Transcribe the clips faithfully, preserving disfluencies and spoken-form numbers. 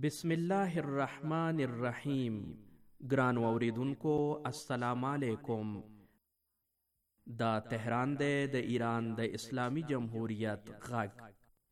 بسم الله الرحمن الرحیم. ګران اوریدونکو السلام علیکم. دا تهران دی د ایران د اسلامی جمهوریت غږ.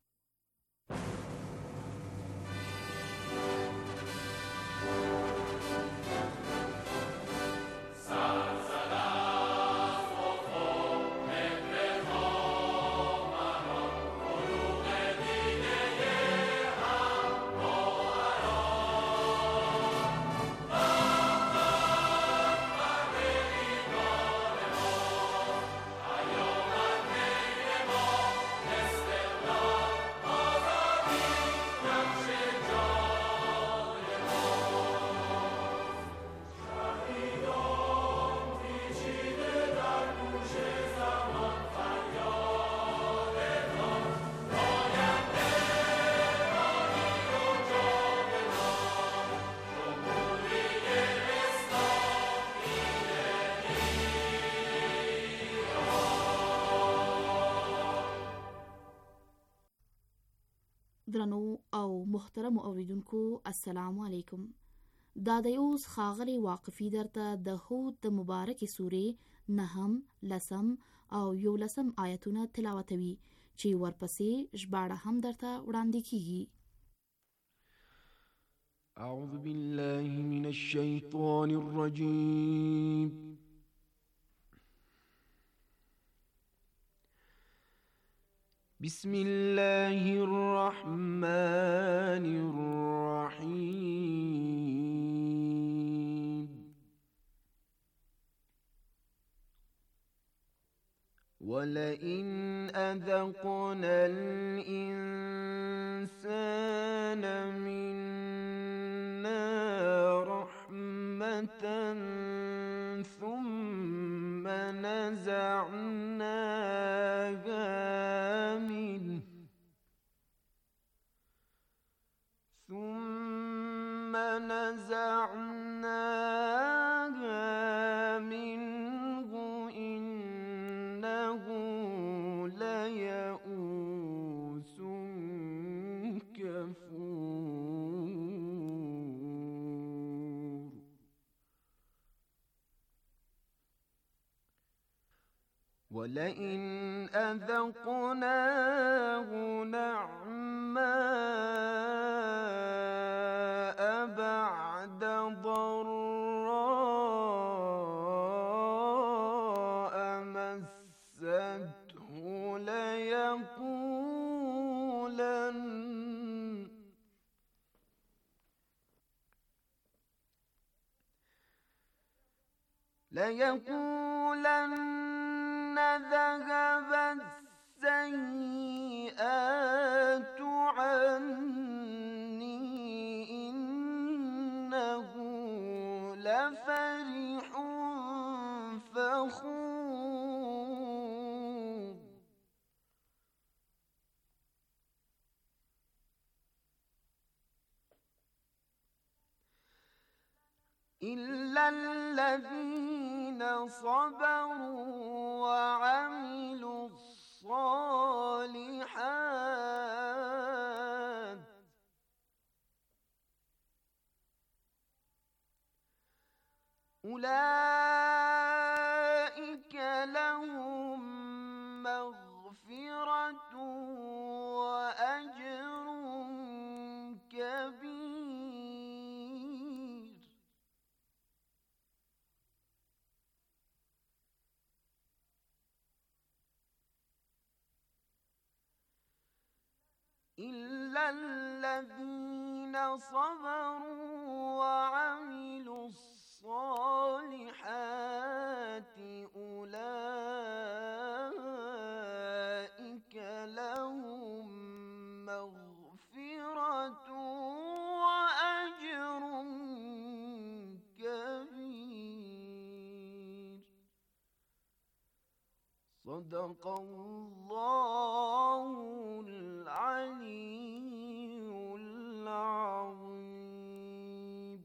درنو او محترم اوریدونکو السلام علیکم. دا د اوس خاغلی واقفی درته د هود د مبارک سورې نهم، لسم او یولسم آیتونه تلاوتوي چې ورپسې ژباړه هم درته وړاندې کیږي. اعوذ بالله من الشیطان الرجیم. بسم الله الرحمن الرحيم. ولئن أذقنا الإنسان منا رحمة ثم نزعناها ثم نزعناها منه إنه ليئوس كفور. ولئن أذقناه نعماء بعد ضراء مسته ليقولن ليقولن ذهب السيئات عني إنه لفرح فخور. إلا الذين صبروا وعملوا الصالحات أولئك لهم مغفرة وأجر كبير. إلا الذين صبروا وعملوا الصالحات أولئك لهم مغفرة وأجر كبير. صدق الله العلي العظيم.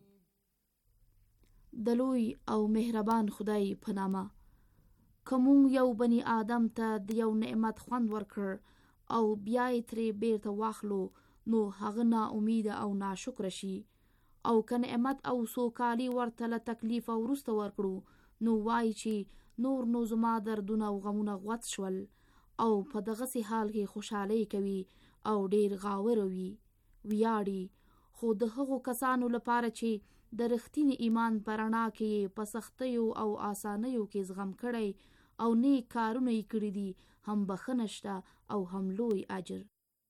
دلوی او مهربان خدای په نامه. کوم یو بنی آدم ته د یو نعمت خوند ورکړ او بیا یې ترې بیرته واخلو نو هغه نا امید او ناشکر شي او که نعمت او سوکالي ورته له تکلیف وروسته ورکړو نو وایي چې نور نو زما دردونه او غمونه غوڅ شول او په دغسې حال کې خوشحالي کوي او ډیر غاور وي ویاړي. خو د هغو کسانو لپاره چې د رښتیني ایمان په رڼا کې په سختیو او آسانیو کې زغم کړی او نیک کارونه یې کړي دي هم بخښنه شته او هم لوی اجر.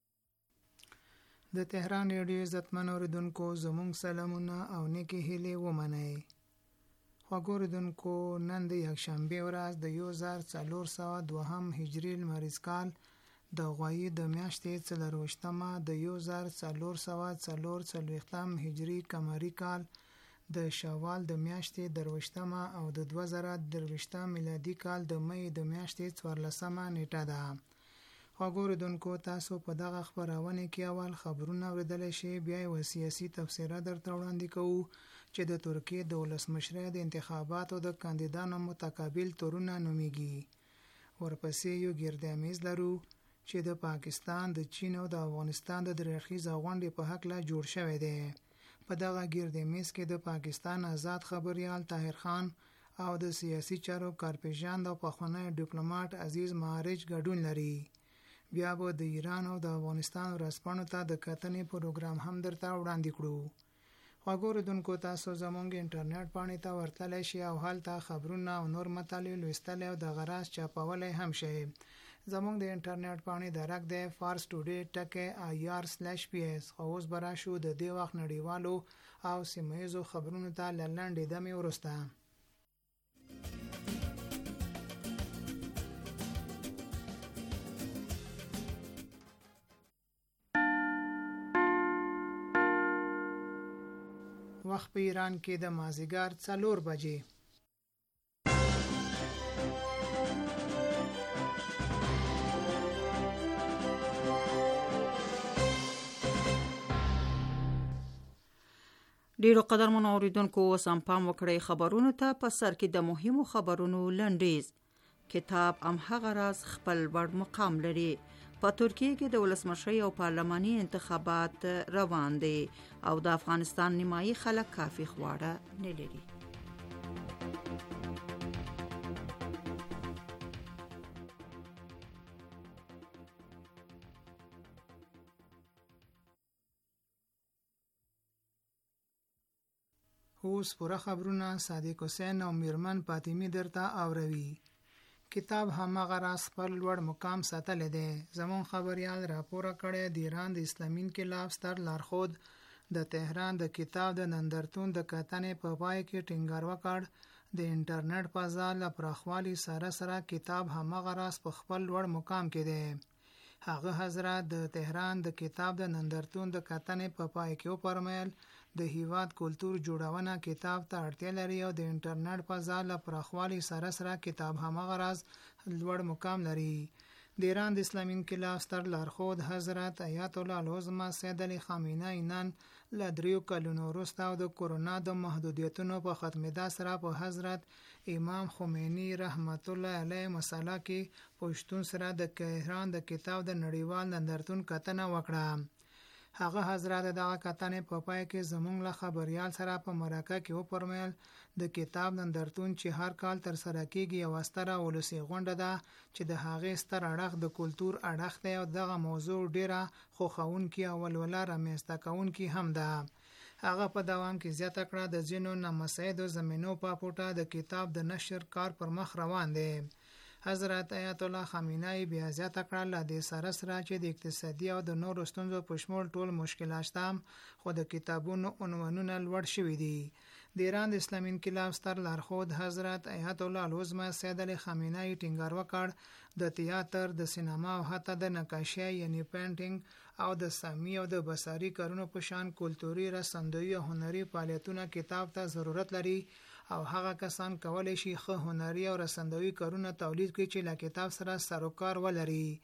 د تهران ریډیو عزتمن اوریدونکو زموږ سلامونه او نیکې هیلې ومنئ. خوږو اوریدونکو نن د یکشنبې ورځ د یو زر څلور سوه دوهم هجري لمریز کال د غوایي د میاشتې څلرویشتمه د یو زر څلور سوه څلور څلوېښتم هجري قمري کال د شوال د میاشتې درویشتمه او د دوه زره درویشتم میلادي کال د می د میاشتې څوارلسمه نیټه ده. خوږو اوریدونکو تاسو په دغه خپرونه کې اول خبرونه اوریدلی شئ، بیا یې سیاسي تبصره درته وړاندې کوو چې د ترکیې د ولسمشرۍ د انتخاباتو د کاندیدانو متقابل تورونه نومیږي. ورپسې یو ګردامیز لرو چې د پاکستان، د چین او د افغانستان د درې اړخیزه غونډې په هکله جوړ شوی دی. په دغه ګردامیز کې د پاکستان آزاد خبریال طاهر خان او د سیاسي چارو کارپېژند او پخوانی ډیپلوماټ عزیز مهاجر ګډون لري. بیا به د ایران او د افغانستان ورځپاڼو ته د کتنې پروګرام هم درته وړاندې کړو. خوږو اوریدونکو تاسو زموږ انټرنیټ پاڼې ته ورتلی شئ او هلته خبرونه او نور مطالب لوستلی او دغه راز چاپولی هم شئ. زموږ د انټرنیټ پاڼې درک دی فارس ټوډې ټکی آی آر سلیش پی ایس. خو اوس به راشو د دې وخت نړیوالو او سیمه ییزو خبرونو ته له لنډې دمې وروسته. وخت په ایران کې د مازدیګر څلور بجې. ډیرو قدرمنو اوریدونکو سم پام وکړئ خبرونو ته. په سر کې د مهمو خبرونو لنډیز. کتاب ام هغه راز خپل وړ مقام لري. په ترکیه کې د ولسمشرۍ او پارلماني انتخابات روان دي او د افغانستان نیمایي خلک کافي خواړه نه لري. اوس پوره خبرونه صادق حسین او میرمن فاطمی درته اوروي. کتاب هماغه راز خپل لوړ مقام ساتلی دی. زمون خبریال راپور کړی د ایران د اسلامي انقلاب ستر لارښود د تهران د کتاب د نندرتون د کتنې په پای کې ټینګار وکړ د انټرنیټ فضا له پراخوالي سره سره کتاب هماغه راز په خپل لوړ مقام کې دی. هغه حضرات د تهران د کتاب د نندرتون د کتنې په پای کې وپرمیل د هیواد کلتور جوړونه کتاب ته اړتیا لري او د انټرنیټ فضا له پراخوالي سره سره کتاب هماغه راز لوړ مقام لري. د ایران د اسلامي انقلاب ستر لارښود حضرت آیت الله العظمه سید علی خامنه‌ای نن له دریو کلونو وروسته او د کورونا د محدودیتونو په ختمېدا سره په حضرت امام خمینی رحمت الله علیه مسله کې په شتون سره د تهران د کتاب د نړیوال نندرتون کتنه وکړه. هغه حضرات دغه کتنې په پای کې زموږ له خبریال سره په مرکه کې وپرمیل د کتاب نندرتون چې هر کال تر سره کېږي یوه ستره ولسي غونډه ده چې د هغې ستر اړخ د کلتور اړخ دی او دغه موضوع ډیره خوښونکې او ولوله رامنځته کوونکې هم ده. هغه په دوام کې زیاته کړه د ځینو نامساعدو زمینو په پوټه د کتاب د نشر کار پر مخ روان دی. حضرت آیت الله خامنه‌ای بیا زیاته کړه له دې سره سره چې د اقتصادي او د نورو ستونزو په شمول ټول مشکلات شته خو د کتابونو عنوانونه لوړ شوي دي. د ایران د اسلامي انقلاب ستر لارښود حضرت آیت الله العظمه سید علی خامنه‌ای ټینګار وکړ د تیاتر، د سینما او حتی د نقاشۍ یعنی پینټینګ او د سامی او د بصري کارونو په شان کلتوري، رسندوي او هنري فعالیتونه کتاب ته ضرورت لري او هغه کسان کولی شي ښه هنري او رسندوي کارونه تولید کړي چې له کتاب سره سروکار ولري.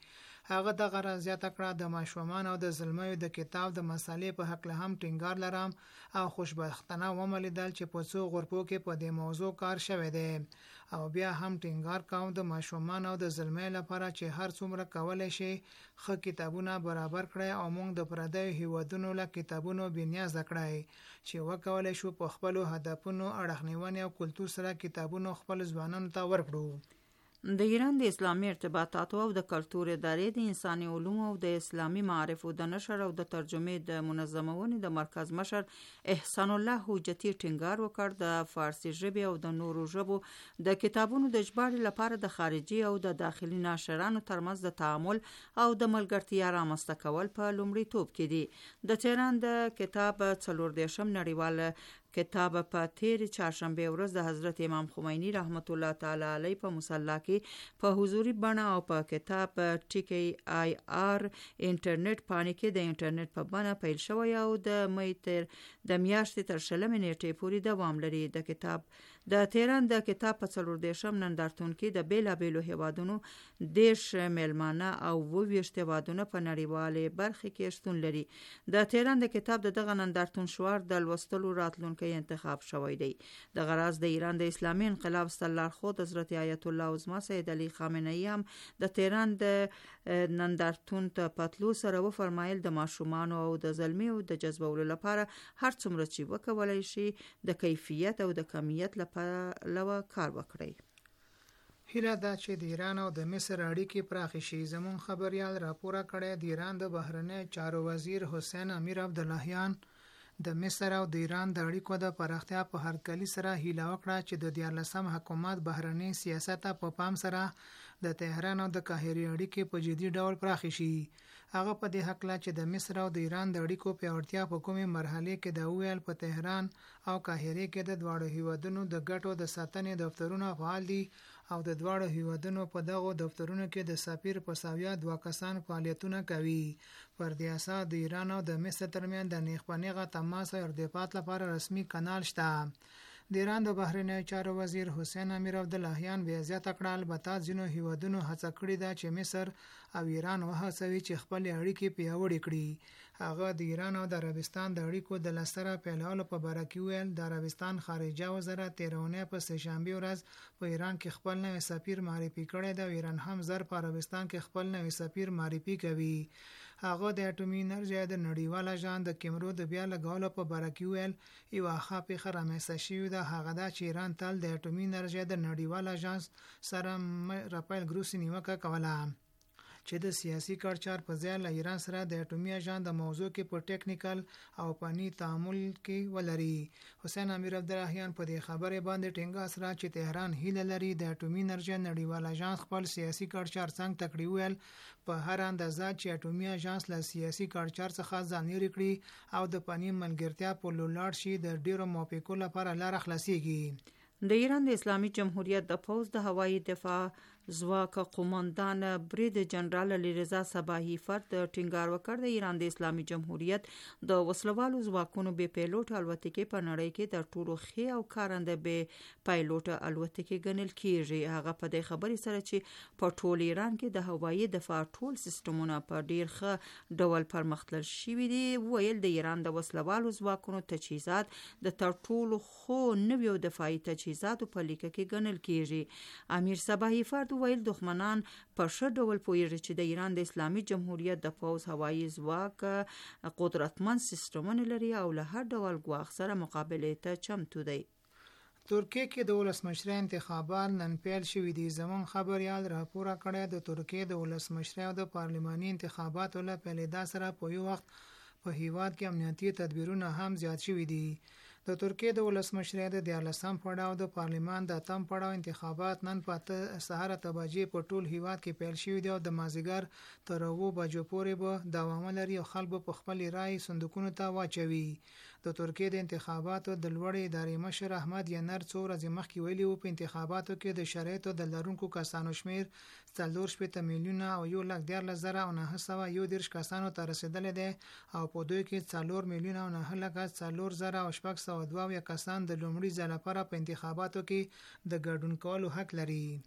هغه دغه راز زیاته کړه د ماشومان او د زلمیو د کتاب د مسالې په حق له هم ټینګار لرم او خوشبختانه وملیدل چې په څو غرفو کې په دې موضوع کار شوی دی او بیا هم ټینګار کوم د ماشومان او د زلمیو لپاره چې هر څومره کولای شي ښه کتابونه برابر کړي او موږ د پردیو هیوادونو له کتابونو بنیاز کړای چې وکولای شو په خپل هدفونو اړخنیونې او کلتور سره کتابونو خپل ځوانانو ته ورکړو. د ایران د اسلامي ارتباطاتو او د کلتور ادارې د انساني علومو او د اسلامي معارفو د نشر او د ترجمې د منظمونې د مرکز مشر احسان الله حجتی ټینګار وکړ د فارسي ژبې او د نورو ژبو د کتابونو د ژباړې لپاره د خارجي او د داخلي ناشرانو ترمنځ د تعامل او د ملګرتیا رامنځته کول په لومړیتوب کې دي. د تهران د کتاب څلور دېرشم نړیوال کتاب په تیر چهارشنبه ورځ د حضرت امام خمینی رحمت الله تعالی علیه په مصلی کې په حضوري بڼه او په کتاب ټی کی آی آر انټرنیټ پاڼې کې د انټرنیټ په بڼه پیل شوی او د مې تر د میاشتې تر شلمې نیټې پورې دوام لري. د کتاب د تهران د کتاب په څلور دېرشم نندارتون کې د بیلابیلو هیوادونو دیرش میلمانه او اوویشت هیوادونه په نړیوالې برخې کې شتون لري. د تهران د کتاب د دغه نندارتون شعار د لوستلو راتلونکي انتخاب شوی دی. د غراض د ایران د اسلامي انقلاب سترلارښود حضرت آیت الله عظما سید علی خامنه ای هم د تهران د نندارتون ته پتلو سره وفرمایل د ماشومان او د زلمیو د جذبولو لپاره هر څومره چې وکولای شي د کیفیت او د کمیت لپاره لوه کار وکړي. هیله ده چې د ایران او د مصر اړیکې پراخې شي. زمون خبريال راپور کړی د ایران د بهرنی چارو وزیر حسین امیر عبداللهیان د مصر او د ایران د اړیکو د پراختیا په هرکلي سره هیله وکړه چې د دیارلسم حکومت بهرنی سیاست په پام سره د تهران او د قاهره اړیکې په جدي ډول پراخې شي. هغه په دې حق لا چې د مصر او د ایران د اړیکو پیاوړتیا په کومه مرحله کې د اویل په تهران او قاهره کې د دواړو هیوادونو د ګټو د ساتنې دفترونه فعال دي او د دواړو هیوادونو په دغه دفترونو کې د سفیر په ساویا دوه کسان فعالیتونه کوي. پر دې اساس د ایران او د مصر ترمنځ د نیغ په نیغه تماس او ارتباط لپاره رسمي کانال شته. د ایران د بهرنی چارو وزیر حسین امیر عبداللهیان بیا زیاته کړه البته ځینو هیوادونو هڅه کړې ده چې مصر او ایران وهڅوي چې خپل اړیکې پیاوړې کړي. هغه د ایران او د عربستان د اړیکو د لسره پیلولو په باره کې ویل د عربستان خارجه وزارت تیرونه په سهشنبه ورځ په ایران کې خپل نوی سفیر معرفي کړی دی. ایران هم زر په عربستان کې خپل نوی سفیر معرفي کوي. هغه د اټومي انرژي د نړیوال اژانس د کیمرو د بیا لګولو په باره کې ویل یو ښه پیښه رامنځته شوې ده. هغه دا چې ایران تل د اټومي انرژي د نړیوال اژانس سره راپیل ګروسي نیوکه کوله چې د سیاسي کارچار په ځای له ایران سره د اټومي اژانس د موضوع کې په ټیکنیکل او فني تعامل کې ولري. حسین امیر عبداللهیان په دې خبره باندې ټینګار سره چې تهران هیله لري د اټومي انرژي نړیوال اژانس خپل سیاسي کارچار څنګه تکړی ویل په هر اندازه چې اټومي اژانس له سیاسي کارچار څخه ځان لري کړي او د فني ملګرتیا په لولاړ شي د ډیرو موافقو لپاره لار خلاصيږي. د ایران د اسلامي جمهوریت د پوځ د هوایي دفاع ځواک قوماندان برید جنرال علیرضا صباحي فرد ټینګار وکړ د ایران د اسلامي جمهوریت د وسلوالو ځواکونو بې پیلوټ الوتکې په نړۍ کې د ټولو ښې او کارنده بې پیلوټ الوتکې ګڼل کیږي. هغه په دې خبرې سره چې په ټول ایران کې د هوایي دفاع ټول سیستمونه په ډیر ښه ډول پرمختلل شوي دي ویل د ایران د وسلوالو ځواکونو تجهیزات د تر ټولو ښو نویو دفاعي تجهیزاتو په لیکه کې ګڼل کیږي. امیر صباحي فرد ویل دښمنان په ښه ډول پوهیږي چې د ایران د اسلامي جمهوریت د پوځ هوایي ځواک قدرتمند سیستمونه لري او له هر ډول ګواښ سره مقابلې ته چمتو دی. ترکیه کې د ولسمشر انتخابات نن پیل شوي دي. زمون خبريال راپور کړی د ترکیه د ولسمشر او د پارلماني انتخاباتو له پیلېدا سره په یو وخت په هیواد کې امنیتي تدبیرونه هم زیات شوي دي. د ترکیه د ولسمشر د دیارلسم پړاو د پارلمان د اتم پړاو انتخابات نن په سهار اته بجې په ټول هیواد کې پیل شوي دي او د مازیګر تر اوو بجو پورې به دوام لري او خلک په خپل رای صندوقونو ته واچوي. د ترکیه د انتخاباتو د لوړې ادارې مشر احمد ینر څو ورځې مخکې ویلي وو په انتخاباتو کې د شرایطو د لرونکو کسانو شمیر څلور شپېته میلیونه او یو لک دیارلس زره او نهه سوه یو دېرش کسانو ته رسېدلی دی او په دوی کې څلور میلیونه او نهه لکه څلور زره او شپږ سوه دوه اویا کسان د لومړي ځل لپاره په انتخاباتو کې د ګډون کولو حق لري.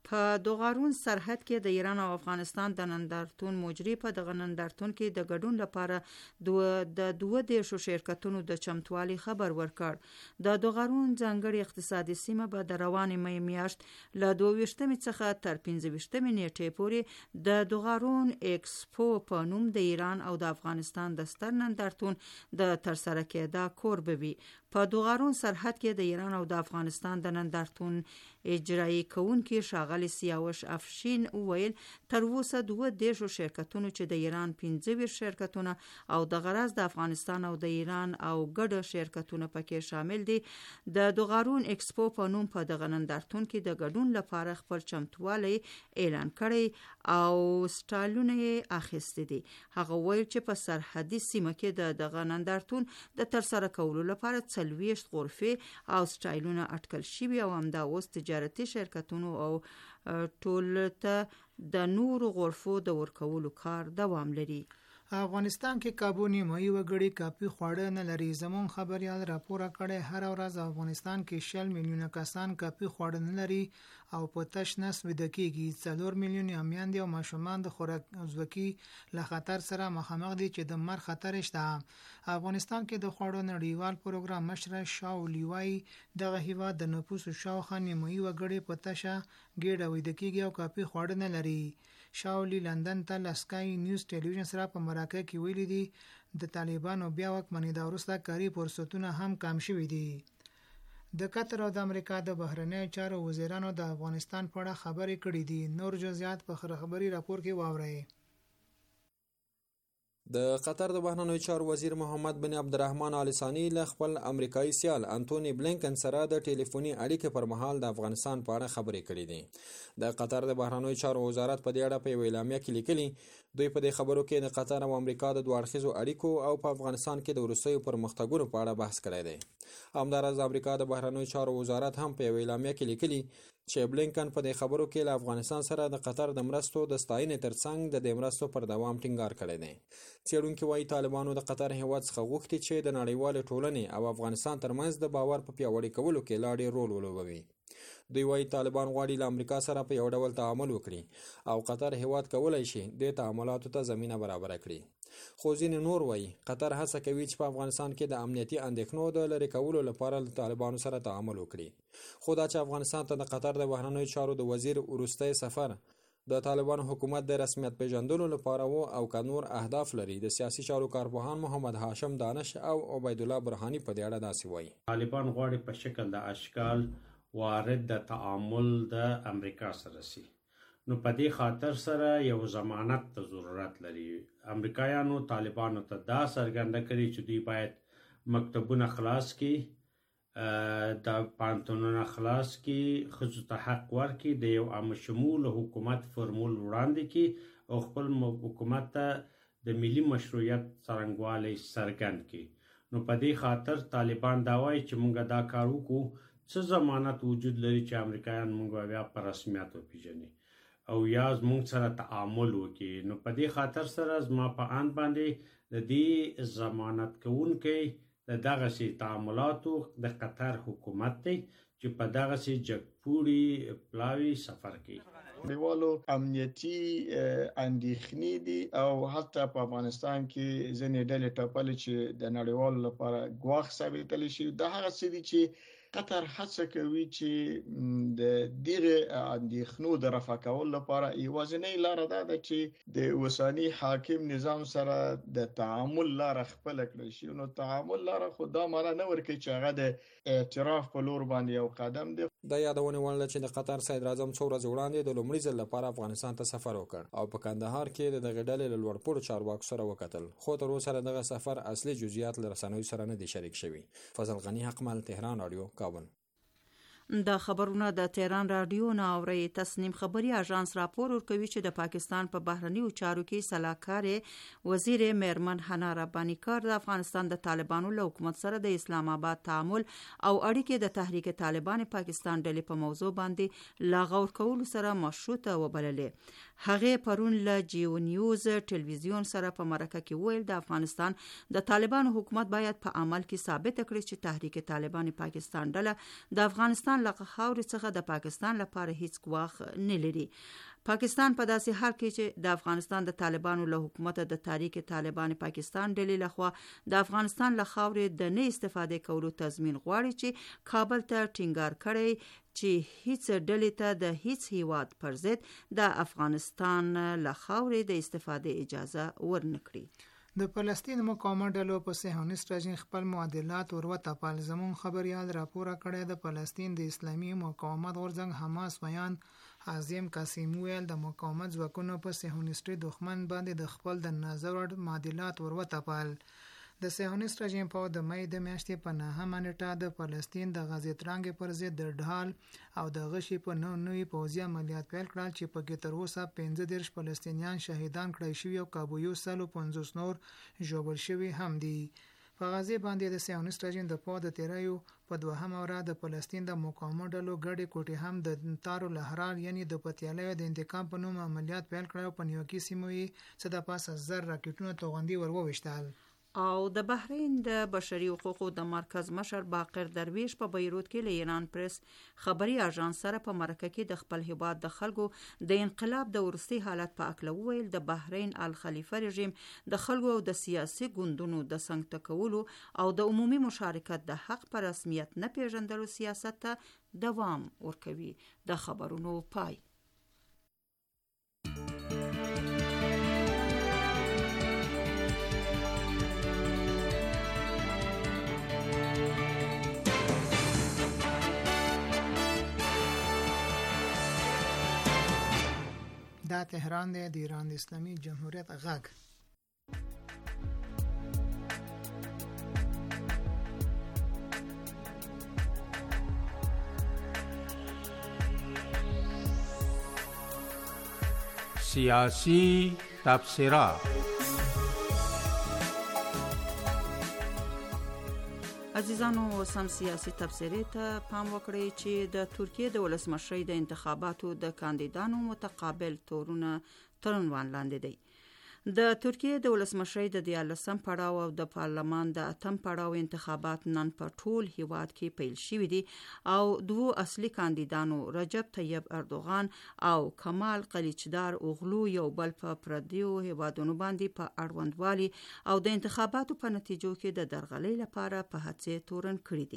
په دوغارون سرحد کې د ایران او افغانستان د نندارتون مجري په دغه نندارتون کې د ګډون لپاره د دوه دیرشو شرکتونو د چمتووالي خبر ورکړ. د دوغارون ځانګړي اقتصادي سیمه به د روانې مې میاشت له دوه ویشتمې څخه تر پنځه ویشتمې نیټې پورې د دوغارون ایکسپو په نوم د ایران او د افغانستان د ستر نندارتون د ترسره کېدا کور به وي. په دوغارون سرحد کې د ایران او د افغانستان د نندارتون اجرایی کوونکي ښاغلي سیاوش افشین وویل تر اوسه دوه دیرشو شرکتونو چې د ایران پنځه ویشت شرکتونه او د غرض د افغانستان او د ایران او ګډ شرکتونه پکې شامل دي د دوغارون ایکسپو په نوم په دغه نندارتون کې د ګډون لپاره خپل چمتووالی اعلان کړی او سټایلونه یې اخیستي دي. هغه ویل چې په سرحدي سیمه کې د دغه نندارتون د ترسره کولو لپاره څلوېښت غرفې او سټایلونه اټکل شوي او همدا اوس تجارتي شرکتونو او ټول ته د نورو غرفو د ورکولو کار دوام لري. افغانستان کې کابو نیمایي وګړي کافي خواړه نه لري. زمون خبريال راپور کړی هر ورځ افغانستان کې شل میلیونه کسان کافي خواړه نه لري او په تش نس ویده کېږي. څلور میلیونه میندې او ماشومان د خوراک زوکي له خطر سره مخامخ دي چې د مرګ خطر شته. افغانستان کې د خواړو نړیوال پروګرام مشر شاو لیوای دغه هیواد د نفوس شاوخوا نیمایي وګړي په تشه ګډه ویده کېږي او کافي خواړه نه لري. شاولی لندن ته لسکای نیوز ټلویزیون سره په مرکه کې ویلي دي د طالبانو بیا واکمنېدا وروسته کاري فرصتونه هم کم شوي دي. د قطر او د امریکا د بهرنیو چارو وزیرانو د افغانستان په اړه خبرې کړې دي. نور جزئیات په خبري راپور کې واورئ. د قطر د بهرنیو چارو وزیر محمد بن عبدالرحمن آل ثانی له خپل امریکایي سیال انټونی بلینکن سره د ټلیفوني اړیکې پر مهال د افغانستان په اړه خبرې کړې دي. د قطر د بهرنیو چارو وزارت په دې اړه په یوه اعلامیه کې لیکلي دوی په دې خبرو کې د قطر او امریکا د دوه اړخیزو اړیکو او په افغانستان کې د وروستیو پرمختګونو په اړه بحث کړی دی. همداراز د امریکا د بهرنیو چارو وزارت هم په یوه اعلامیه کې لیکلي چې بلینکن په دې خبرو کې له افغانستان سره د قطر د مرستو د ستاینې ترڅنګ د دې مرستو پر دوام ټینګار کړی دی. څېړونکي وایي طالبانو د قطر هیواد څخه غوښتي چې د نړیوالې ټولنې او افغانستان ترمنځ د باور په پیاوړي کولو کې لا ډېر رول ولوبوي. دوی وایي طالبان غواړي له امریکا سره په یو ډول تعامل وکړي او قطر هیواد کولی شي د تعاملاتو ته زمینه برابره کړي. خو ځینې نور وایي قطر هڅه کوي چې په افغانستان کې د امنیتي اندېښنو د لرې کولو لپاره له طالبانو سره تعامل وکړي. خو دا چې افغانستان ته د قطر د بهرنیو چارو د وزیر وروستی سفر د طالبانو حکومت د رسمیت پیژندلو لپاره و او که نور اهداف لري، د سیاسي چارو کارپوهان محمد هاشم دانش او عبیدالله برهانی په دې اړه داسې وایي. طالبان غواړي په شکل د اشکال وارد د تعامل د امریکا سره سي، نو په دې خاطر سره یو ضمانت ته ضرورت لري. امریکایانو طالبانو ته دا څرګنده کړي چې دوی باید مکتبونه خلاص کړي، د پانتونونه خلاص کړي، ښځو ته حق ورکړي، د یو عام شمول حکومت فرمول وړاندې کړي او خپل حکومت ته د ملي مشروعیت څرنګوالی څرګند کړي. نو په دې خاطر طالبان دا وایي چې موږ دا کار وکړو، څه ضمانت وجود لري چې امریکایان موږ بیا په رسمیت وپېژني او یا زموږ سره تعامل وکړي. نو په دې خاطر سره زما په اند باندې د دې ضمانت کوونکی د دغسې تعاملاتو د قطر حکومت دی چې په دغسې جګپوړي پلاوي سفر کوي. نړیوالو امنیتي اندېښنې دي او حتی په افغانستان کې ځینې ډلې ټاپلې چې د نړیوالو لپاره ګواښ ثابتلی شي. دا هغه څه دي چې قطر هڅه کوي چې د دغه اندېښنو د رفع کولو لپاره یوازینۍ لاره دا ده چې د اوسني حاکم نظام سره د تعامل لاره خپله کړی شي. نو تعامل لاره خو دا معنی نه ورکوي چې هغه د اعتراف په لور باندې یو قدم دی. دا یادونه وړ ده چې د قطر صدر اعظم څو ورځې وړاندې د لومړي ځل لپاره افغانستان ته سفر وکړ او په کندهار کې د دغې ډلې له لوړپوړو چارواکو سره وکتل، خو تر اوسه دغه سفر اصلي جزئیات له رسنیو سره نه دي شریک شوي. فضل غني حقمل، تهران رادیو، کابل. د خبرونه د تهران رادیو نه اوري. تصنیم خبري اژانس راپور ورکوي چې د پاکستان په بهرنیو چارو کې سلاکار وزیر میرمن حنا ربانی کار د افغانستان د طالبانو له حکومت سره د اسلام آباد تعامل او اړیکې د تحریک طالبان پاکستان ډلې په موضوع باندې لا غور کولو سره مشروطه وبللې. هغه پرون له جیو نیوز ټلویزیون سره په مرکه کې ویل د افغانستان د طالبانو حکومت باید په عمل کې ثابت کړي چې تحریک طالبان پاکستان ډله د افغانستان له خاورې څخه د پاکستان لپاره هیڅ ګواښ نه لري. پاکستان په داسې حال کې چې د افغانستان د طالبانو له حکومت د تحریک طالبان پاکستان ډلې لخوا د افغانستان له خاورې د نه استفاده کولو تضمین غواړي چې کابل ته ټینګار کړي چې هیڅ ډلې ته د هیڅ هیواد پر ضد د افغانستان له خاورې د استفاده اجازه ورنکړي. د فلسطین مقاومت ډلو په صهیونیست رژیم خپل معادلات وروتپل. زمون خبريال راپور کړی د فلسطین د اسلامي مقاومت غورځنګ حماس ویان عظیم قاسم ویل د مقاومت ځواکونو په صهیونیستي دښمن باندې د خپل د نظر معادلات وروتپل. د صهیونیست رژیم په د مې د میاشتې په نهمه نیټه د فلسطین د غزې ترانګ پر ضد د ډال او د غشي په نو نوې پوځي عملیات پیل کړل چې په کې تر اوسه پنځه دېرش فلسطینیان شهیدان کړای شوي او کابو یو سل او پنځوس نور ژوبل شوي هم دي. په غزې باندې د صهیونیست رژیم د پوه د تیریو په دوهمه ورځ د فلسطین د مقاومت ډلو ګډې کوټې هم د تارو لهرال یعنی د پتیالیو د انتقام په نوم عملیات پیل کړل. په نیوکي سیمو یې څه د پاسه زر راکټونو توغندي ورووشتل. او د بحرین د بشري حقوقو د مرکز مشر باقر درویش په بیروت کې له ایران پریس خبري اژانس سره په مرکه کې د خپل هیواد د خلکو د انقلاب د ورستي حالت په اړه وویل د بحرین الخلیفه رژیم د خلکو او د سیاسي ګوندونو د څنګ ټکولو او د عمومي مشارکت د حق پر رسمیت نه پیژندلو سیاست ته دوام ورکوي. د خبرونو پای. دا تهران دی د ایران د اسلامي جمهوریت غږ. سیاسی تبصره. عزیزانو سم سیاسی تبصره ته پام وکړئ چې د ترکیه د ولسمشرۍ د انتخاباتو د کاندیدانو متقابل تورونه تر عنوان لاندې دی. د ترکیه د ولسمشرۍ د دیارلسم پړاو او د پارلمان د اتم پړاو انتخابات نن په ټول هیواد کې پیل شوي دي او دوو اصلي کاندیدانو رجب طیب اردوغان او کمال قلیچدار اوغلو یو بل په پردیو هیوادونو باندې په اړوندوالي او د انتخاباتو په نتیجو کې د درغلۍ لپاره په هڅې تورن کړي دي.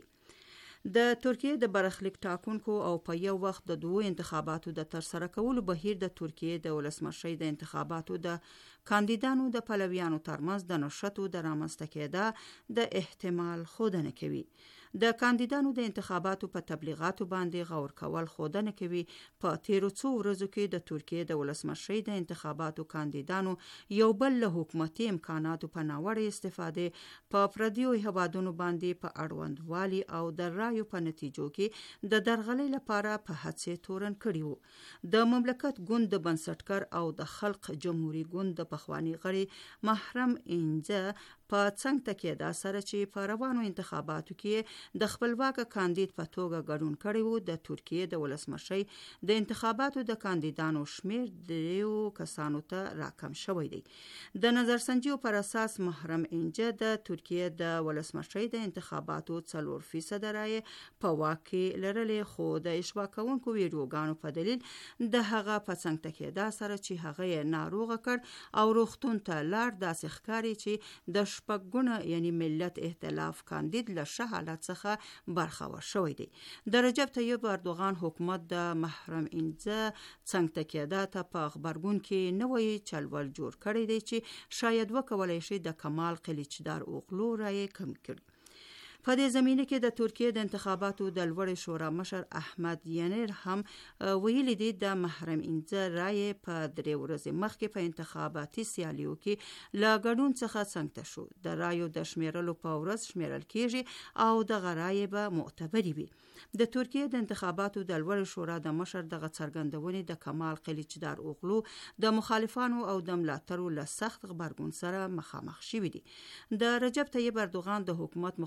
د ترکیه د برخلیک ټاکونکو او په یو وخت د دوو انتخاباتو د ترسره کولو بهیر د ترکیه د ولسمشرۍ د انتخاباتو د کاندیدانو د پلویانو ترمنځ د نشټو د رامنځته کېدا د احتمال ښودنه کوي. د کاندیدانو د انتخاباتو په تبلیغاتو باندې غور کول ښودنه کوي. په تیرو څو ورځو کې د ترکیه د ولسمشرۍ د انتخاباتو کاندیدانو یو بل له حکومتي امکاناتو په ناوړه استفاده په پردیو هیوادونو باندې په اړوندوالي او د رایو په نتیجو کې د درغلۍ لپاره په هڅې تورن کړي وو. د مملکت ګوند د بنسټګر او د خلق جمهوریت ګوند د پخوانی غړي محرم انځه په څنګ تکیدا سره چې په روانو انتخاباتو کې د خپلواک کاندید په توګه ګډون کړي وو. د ترکیه د ولسمشرۍ د انتخاباتو د کاندیدانو شمیر دریو کسانو ته راکم شوی دی. د نظرسنجیو پر اساس محرم انجه د ترکیه د ولسمشرۍ د انتخاباتو څلور فیصد رای په واک کې لرلې، خو د اشوا کوونکو ویډیوګانو په دلیل د هغه په څنګ تکیدا سره چې هغه یې ناروغه کړ او روغتون ته لاړ داسې ښکاري چې د شپږګونه یعنی ملت ائتلاف کاندید له شه حالت څخه برخور شوی دی. د رجب طیب اردوغان حکومت د محرم انځه څنګ تکیدا ته په خبرګون کې نوې چلول جوړ کړی دی چې شاید وکولای شي د کمال قلیچدار اوغلو رای کم کړي. په دې زمینه کې د ترکیه د انتخاباتو د لوړې شورا مشر احمد ینیر هم ویلي دی د محرم انځه رای په درې ورځې مخکې په انتخاباتي سیالیو کې له ګډون څخه څنګ شو. د رایو د شمیرلو په ورځ شمیرل کیږي او د غرای به معتبري وي. د ترکیه د انتخاباتو د لوړې شورا د مشر دغه څرګندونې د کمال قلیچدار اوغلو د مخالفانو او د ملاتړو له سخت غبرګون سره مخامخ شوي دي. د رجب طیب اردوغان د حکومت مخالفان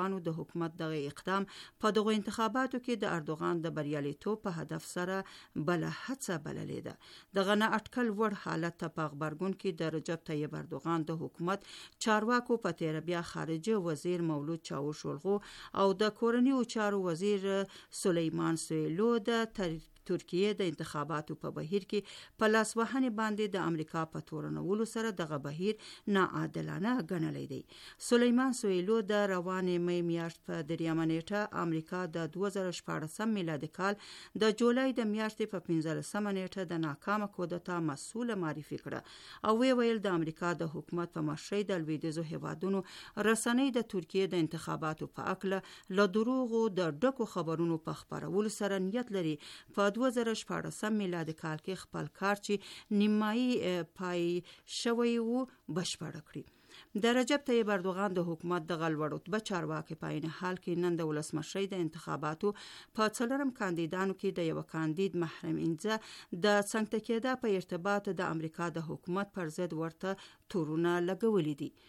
طالبانو د حکومت دغه اقدام په دغه انتخاباتو کې د اردوغان د بریالیتوب په هدف سره بل هڅه بللې ده. دغه نه اټکل وړ حالت ته په غبرګون کې د رجب طیب اردوغان د حکومت چارواکو په تیر بیا خارجه وزیر مولود چاوشولغو او د کورنیو چارو وزیر سلیمان سویلو د ترکیه د انتخاباتو په بهیر کې په لاس وهنې باندې د امریکا په تورنولو سره دغه بهیر ناعادلانه ګڼلی دی. سلیمان سویلو د روانې می میاشت په دریمه نیټه امریکا د دوه زره شپاړسم میلادي کال د جولای د میاشتې په پنځلسمه نیټه د ناکامه کودتا مسؤله معرفي کړه او وی ویل د امریکا د حکومت په مشرۍ د لویدیځو هیوادونو رسنۍ د ترکیه د انتخاباتو په اړه له دروغو د ډکو خبرونو په خپرولو سره نیت لري په دوه زره شپاړسم میلادي کال کې خپل کار چې نیمایي پای شوی وو بشپړ کړي. د رجب طیب اردوغان د حکومت د غلوړ رتبه چارواکي په عین حال کې نن د ولسمشرۍ د انتخاباتو په څلورم کاندیدانو کې د یو کاندید محرم انځه د څنګه کېدا په ارتباط د امریکا د حکومت پر ضد ورته تورونه لګولې دي.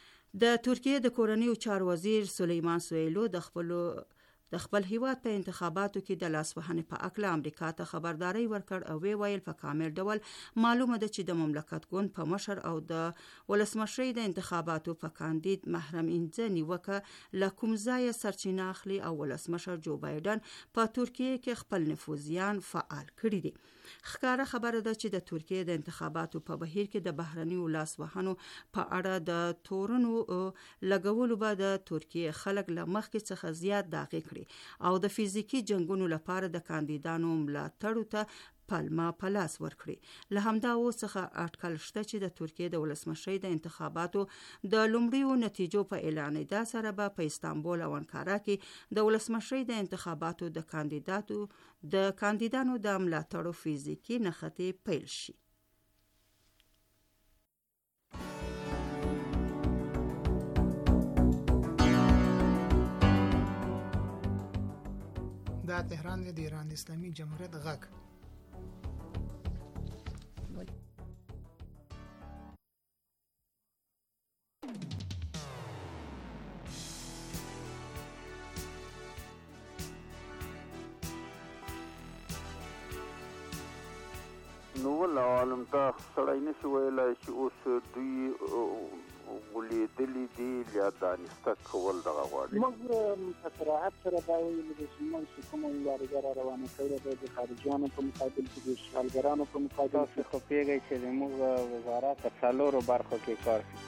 د ترکیه د کورنیو چارو وزیر سلیمان سویلو د خپل د خپل هیواد په انتخاباتو کې د لاسوهنې په اړه امریکا ته خبرداري ورکړ او وی ویل په کامل ډول معلومه ده چې د مملکت ګوند په مشر او د ولسمشرۍ د انتخاباتو په کاندید محرم انځه نیوکه له کوم ځایه سرچینه اخلي او ولسمشر جو بایدن په ترکیه کې خپل نفوذیان فعال کړي دي. ښکاره خبره ده چې د ترکیه د انتخاباتو په بهیر کې د بهرنیو لاسوهنو په اړه د تورنو لګولو به د ترکیه خلک له مخکې څخه زیات داغې کړي او د فزیکی جنگونو لپاره د کاندیدانو ملاتړو ته پلمه پلاس ورکړي. له همدا اوس څخه اټکل شته چې د ترکیه د ولسمشرۍ د انتخاباتو د لومړیو نتیجو په اعلانېدا سره به په استانبول او انکارا کې د ولسمشرۍ د انتخاباتو د کاندیداتو د کاندیدانو د ملاتړو فزیکی نښتې پیل شي. دا تهران د ایران اسلامي جمهوریت غږ. نو ول عالم ته سړی نشي ویلای چې اوس دوی ولیدلي دي یا دانسته کول دغه غواړي. موږ په صراحت سره دا ویلي دي چې موږ چې کومه مبارزه روانه کړې ده د خارجیانو په مقابل کې د اشغالګرانو په مقابل کې خو پیږي چې زموږ وزارت په څلورو برخو کې کار کوي.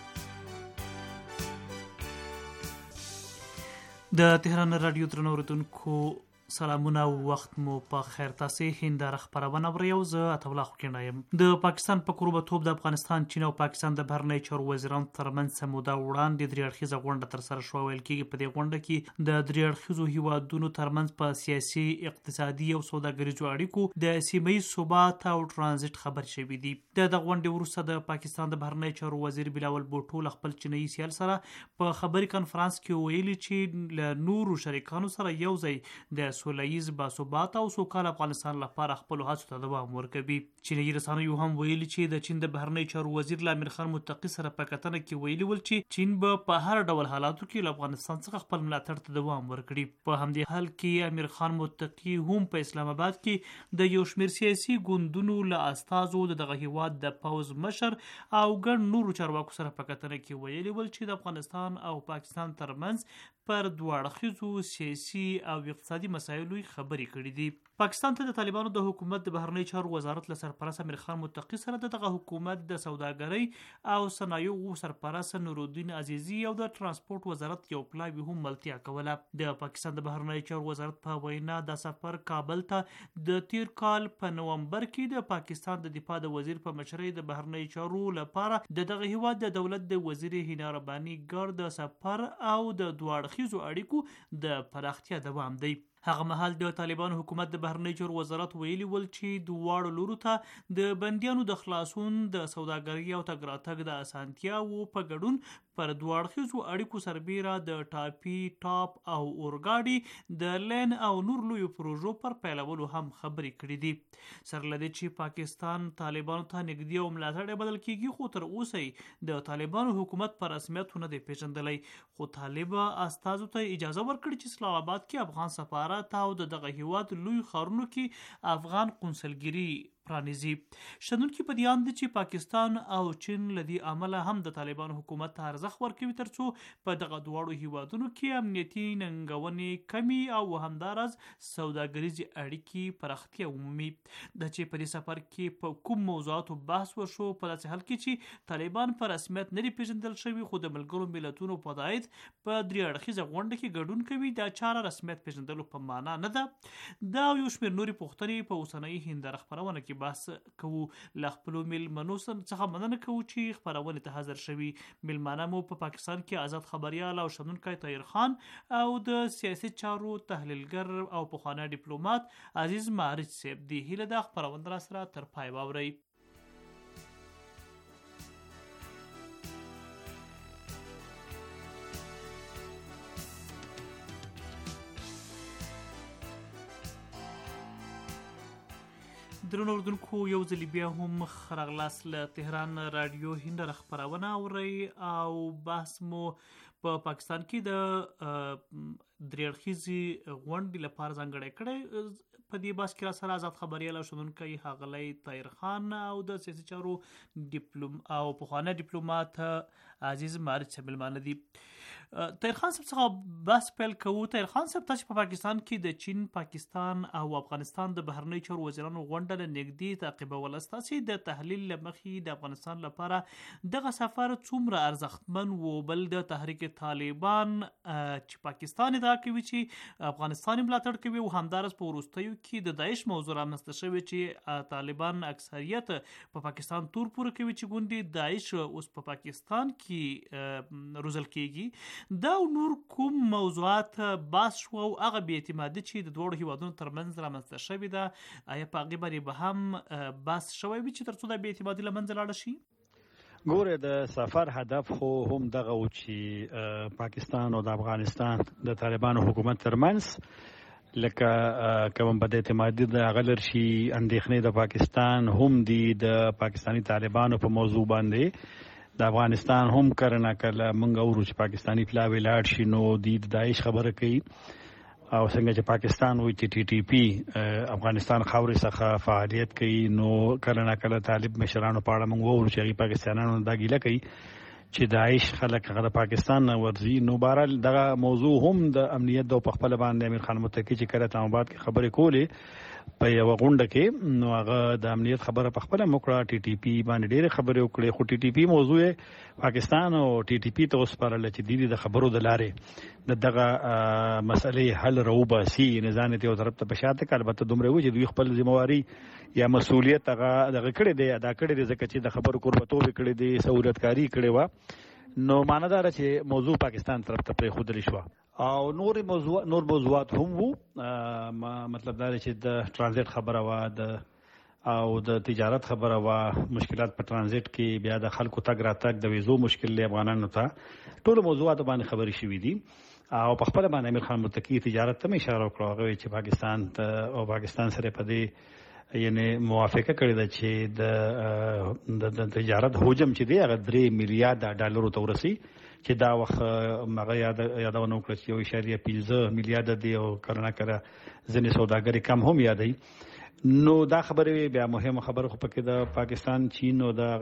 د تهران رادیو درنو اوریدونکو سلامونه او وخت مو په خیر. تاسو هنداره خبرونه وریو زه اتولا خوکینه یم. د پاکستان په قربتوب د افغانستان، چین او پاکستان د بهرنی چارو وزیرانو ترمنځ سموده وړاندې درې اړخیزه غونډه تر سره شوه. ویل کېږي په دې غونډه کې د درې اړخیزو هیوادونو ترمنځ په سیاسي، اقتصادي او سوداګریزو اړیکو د سیمه ییز ثبات او ترانزیت خبر شوي دي. د دغه غونډې وروسته د پاکستان د بهرنی چارو وزیر بلاول بوټو له خپل چینایي سیال سره په خبري کانفرنس کې ویلي چې له نورو شریکانو سره یو ځای د سولهییز باثبات او سوکاله افغانستان لپاره خپل هڅو ته دوام ورکوي. چینایي رسنیو هم ویلي چې د چین د بهرنی چارو وزیر امیر خان متقي سره په کتنه کې ویلي ول چې چین به په هر ډول حالاتو کې له افغانستان څخه خپل ملاتړ ته دوام ورکړي. په همدې حال کې امیر خان متقي هم په اسلام آباد کې د یو شمېر سیاسي ګوندونو له استازو دغه هیواد د پوز مشر او ګڼ نورو چارواکو سره په کتنه کې ویلي ول چې د افغانستان او پاکستان ترمنځ پر دوه اړخیزو سیاسي او اقتصادي مسایلو خبرې کړې دي. پاکستان ته د طالبانو د حکومت د بهرنی چارو وزارت له سرپرست امیر خان متقي سره دغه حکومت د سوداګرۍ او صنایعو سرپرست نورالدین عزیزي او د ترانسپورت وزارت یو پلاوی هم ملتیا کوله. د پاکستان د بهرنی چارو وزارت په وینا د سفر کابل ته د تیر کال په نومبر کې د پاکستان د دفاع د وزیر په مشرۍ د بهرنی چارو لپاره د دغه هیواد د دولت د وزیر هینا رباني ګر د سفر او د دوه اړخیزو اړیکو د پراختیا دوام دی. هغه مهال د طالبانو حکومت د بهرنی چارو وزارت ویلي ول چې دواړو لورو ته د بندیانو د خلاصون د سوداګرۍ او تګ راتګ د اسانتیاوو په ګډون پر دوه اړخیزو اړیکو سربیره د ټاپي ټاپ او اورګاډي د لین او نور لویو پروژو پر پیلولو هم خبرې کړې دي. سره له دې چې پاکستان طالبانو ته نږدې او ملاتړی بدل کیږي، خو تر اوسه د طالبانو حکومت په رسمیت نه دی پیژندلی. خو طالب استازو ته اجازه ورکړي چې اسلام آباد کې افغان سفارت او د دغه هیواد لوی ښارونو کې افغان قونسلګري پرانیزي. شنونکي په دې اند چې پاکستان او چین لدی عمله هم د طالبانو حکومت ته ارزښت ورکوي ترڅو په دغه دواړو هیوادونو کې امنیتي ننګونې کمی او همدارز سوداګریزي اړیکې پراختیا ومومي. د چې په دې سفر کې په کوم موضوعاتو بحث وشو په داسې حال کې چې طالبان په رسمیت نه دي پیژندل شوي، خو د ملګرو ملتونو په تایید په درې اړخیزه غونډه کې ګډون کوي. دا چاره رسمیت پیژندلو په معنا نه ده. دا یو شمېر نورې پوښتنې په اوسنۍ هنداره خپرونه کې بحث کوو. له خپلو میلمنو څخه مننه کوو چې خپرونې ته حاضر شوي. میلمانه مو په پاکستان کې آزاد خبریال او شنونکی طاهر خان او د سیاسي چارو تحلیلګر او پخوانی ډیپلومات عزیز معرج صاحب دی. هیله ده خپرونه را سره تر پای واورئ. درنو اردوونکو، یو ځل بیا هم ښه راغلاست له تهران رادیو هنداره خپرونه اورئ او بحث مو په پاکستان کې د درې اړخیزې غونډې لپاره ځانګړی کړی. په دې بحث کې را سره آزاد خبریال او شنونکی ښاغلی طاهر خان او د سیاسي چارو ډیپلوم او پخوانی ډیپلومات عزیز معرج صاحب میلمانه دي. طاهر خان صاحب څخه بحث پیل کوو. طاهر خان صاحب، تاسو په پاکستان کې د چین، پاکستان او افغانستان د بهرنی چارو وزیرانو غونډه له نږدې تعقیبوله. ستاسې د تحلیل له مخې د افغانستان لپاره دغه سفر څومره ارزښتمن و؟ بل د تحریک طالبان چې پاکستان ادعا کوي چې افغانستان ملاتړ کوي او همدارس په وروستیو کې د داعش موضوع رامنځته شوې چې طالبان اکثریت په پاکستان تور پوره کوي چې ګوندې داعش اوس په پاکستان کې روزل کیږي. دا نور کوم موضوعات بحث شو او هغه بې اعتمادي چې د دواړو هیوادونو ترمنځ رامنځته شوې ده، آیا په هغې باندې به هم بحث شوی وي چې تر څو دا بې اعتمادي له منځه لاړه شي؟ ګوره، د سفر هدف خو هم دغه و چې پاکستان او د افغانستان د طالبانو حکومت ترمنځ لکه کوم بد اعتمادي د هغه لر شي. اندېښنې د پاکستان هم دي د پاکستانی طالبانو په موضوع باندې. د افغانستان هم کله نه کله موږ اورو چې پاکستانی پلاوی لاړ شي نو د داعش خبره کوي، او څنګه چې پاکستان وایي چې ټي ټي پی افغانستان خاورې څخه فعالیت کوي، نو کله نه کله طالب مشرانو په اړه موږ اورو چې هغوی پاکستانیانو دا ګیله کوي چې داعش خلک هغه د پاکستان نه ورځي. نو بهرحال دغه موضوع هم د امنیت د په خپله باندې امیر خان متقي چې کله اسلام آباد کې خبرې کولې په یوه غونډه کې، نو هغه د امنیت خبره په خپله وکړه. ټي ټي پی باندې ډېرې خبرې وکړې، خو ټي ټي پی موضوع پاکستان او ټي ټي پی ته وسپارله چې دوی د خبرو د لارې د دغه مسئلې حل راوباسي. نظام یې یو طرف ته په شاته کړ، البته دومره و چې دوی خپل ذمواري یا مسؤلیت هغه دغه کړی دی، ادا کړی دی، ځکه چې د خبرو کوربتوب یې کړی دی، سهولتکاري کړې وه. نو معنی دا ده چې موضوع پاکستان طرف ته پرېښودلی شوه. او نور موضوع نور موضوعات هم وو. مطلب دا دی چې د ترانزیت خبره وه، د او د تجارت خبره وه، مشکلات په ترانزیت کې، بیا د خلکو تګ راتګ، د ویزو مشکل دی افغانانو ته. ټولو موضوعاتو باندې خبرې شوي دي. او په خپله باندې امیر خان متقي تجارت ته مې اشاره وکړه. هغه چې پاکستان ته او پاکستان سره په دې یعنی موافقه کړې ده چې د تجارت حجم چې دی هغه درې میلیارډ ډالرو ته ورسي، چې دا وخت هغه یادونه وکړه چې یو اشاریه پنځه میلیارډ دی او کله نه کله ځینې سوداګري کم هم یادوي. نو دا خبرې بیا مهمه خبره خو پکې د پاکستان، چین او د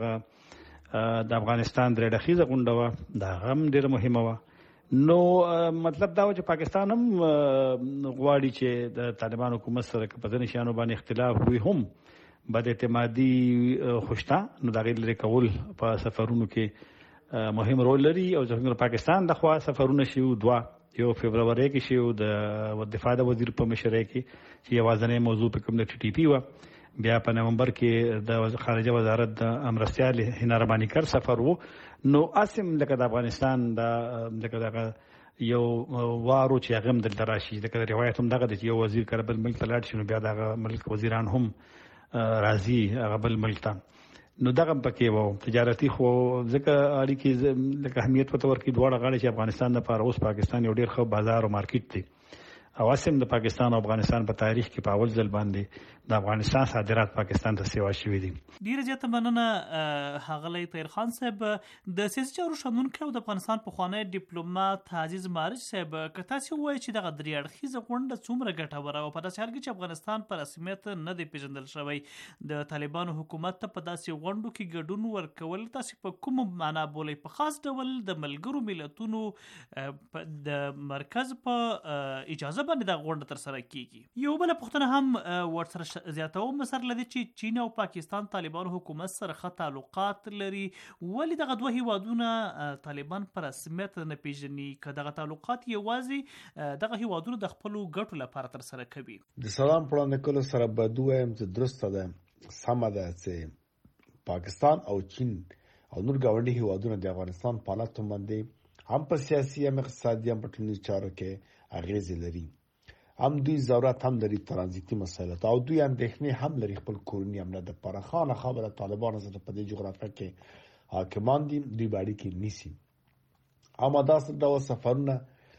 د افغانستان درې اړخیزه غونډه وه، دا هم ډېره مهمه وه. نو مطلب دا و چې پاکستان هم غواړي چې د طالبان حکومت سره که په ځینې شیانو باندې اختلاف وي هم بد اعتمادي خو شته، نو د هغې لرې کول په سفرونو کې مهم رول لري. او څنګه پاکستان د خوا سفرونه شي دوه، یو فبروري کې شي د دفاع د وزیر په مشرۍ کې چې یوازینۍ موضوع په کوم د ټي ټي پی وه، بیا په نومبر کې د خارجه وزارت د امرستیال هنا رباني کر سفر وو. نو اسم لکه د افغانستان د لکه دغه یو وارو چې هغه هم دلته راشي. ځکه روایت هم دغه دی چې یو وزیر کله بل ملک ته لاړ شي نو بیا دغه ملک وزیران هم راځي هغه بل ملک ته. نو دغه پکې وو تجارتي خو ځکه اړیکې لکه اهمیت په تور کې دواړه غاړي چې افغانستان لپاره اوس پاکستان یو ډېر ښه بازار او مارکیټ دی. او اسیم د پاکستان او افغانستان په تاریخ کې په اول ځل باندې د افغانستان صادرات پاکستان ته سیوا شوي دي. ډیره زیاته مننه ښاغلی طاهر خان صاحب. د سیاسي چارو شنونکی او د افغانستان پخوانی ډیپلومات عزیز مارج صاحب، که تاسو ووایئ چې دغه درې اړخیزه غونډه څومره ګټوره او په داسې حال کې چې افغانستان په رسمیت نه دی پیژندل شوی، د طالبانو حکومت ته په داسې غونډو کې ګډون ورکول تاسو په کوم معنا بولئ؟ په خاص ډول د ملګرو ملتونو د مرکز په اجازه باندې دا غونډه تر سره کیږي. یو بل پوښتنه هم ورسره زیاتوم مسر لدی چې چین او پاکستان طالبانو حکومت سره ښه تعلقات لري، ولې دغه دوه هیوادونه طالبان په رسمیت نه پیژني؟ که دغه تعلقات یوازې دغه هیوادونه د خپلو ګټو لپاره تر سره کوي؟ د سلام وړاندې کولو سره باید ووایم چې درسته ده، سمه ده چې پاکستان او چین او نور ګاونډي هیوادونه د افغانستان په حالاتو باندې هم په سیاسي هم اقتصادي هم په ټولنیزو چارو کې اغیزې لري. هم دوی ضرورت هم لري ترانزیتي مسایلو ته، او دوی اندېښنې هم لري خپل کورني امنیت لپاره. خانه خبره طالبانو سره په دې جغرافیه کې حاکمان دي، دوی به اړیکې نیسي. اما داسې ډول سفرونه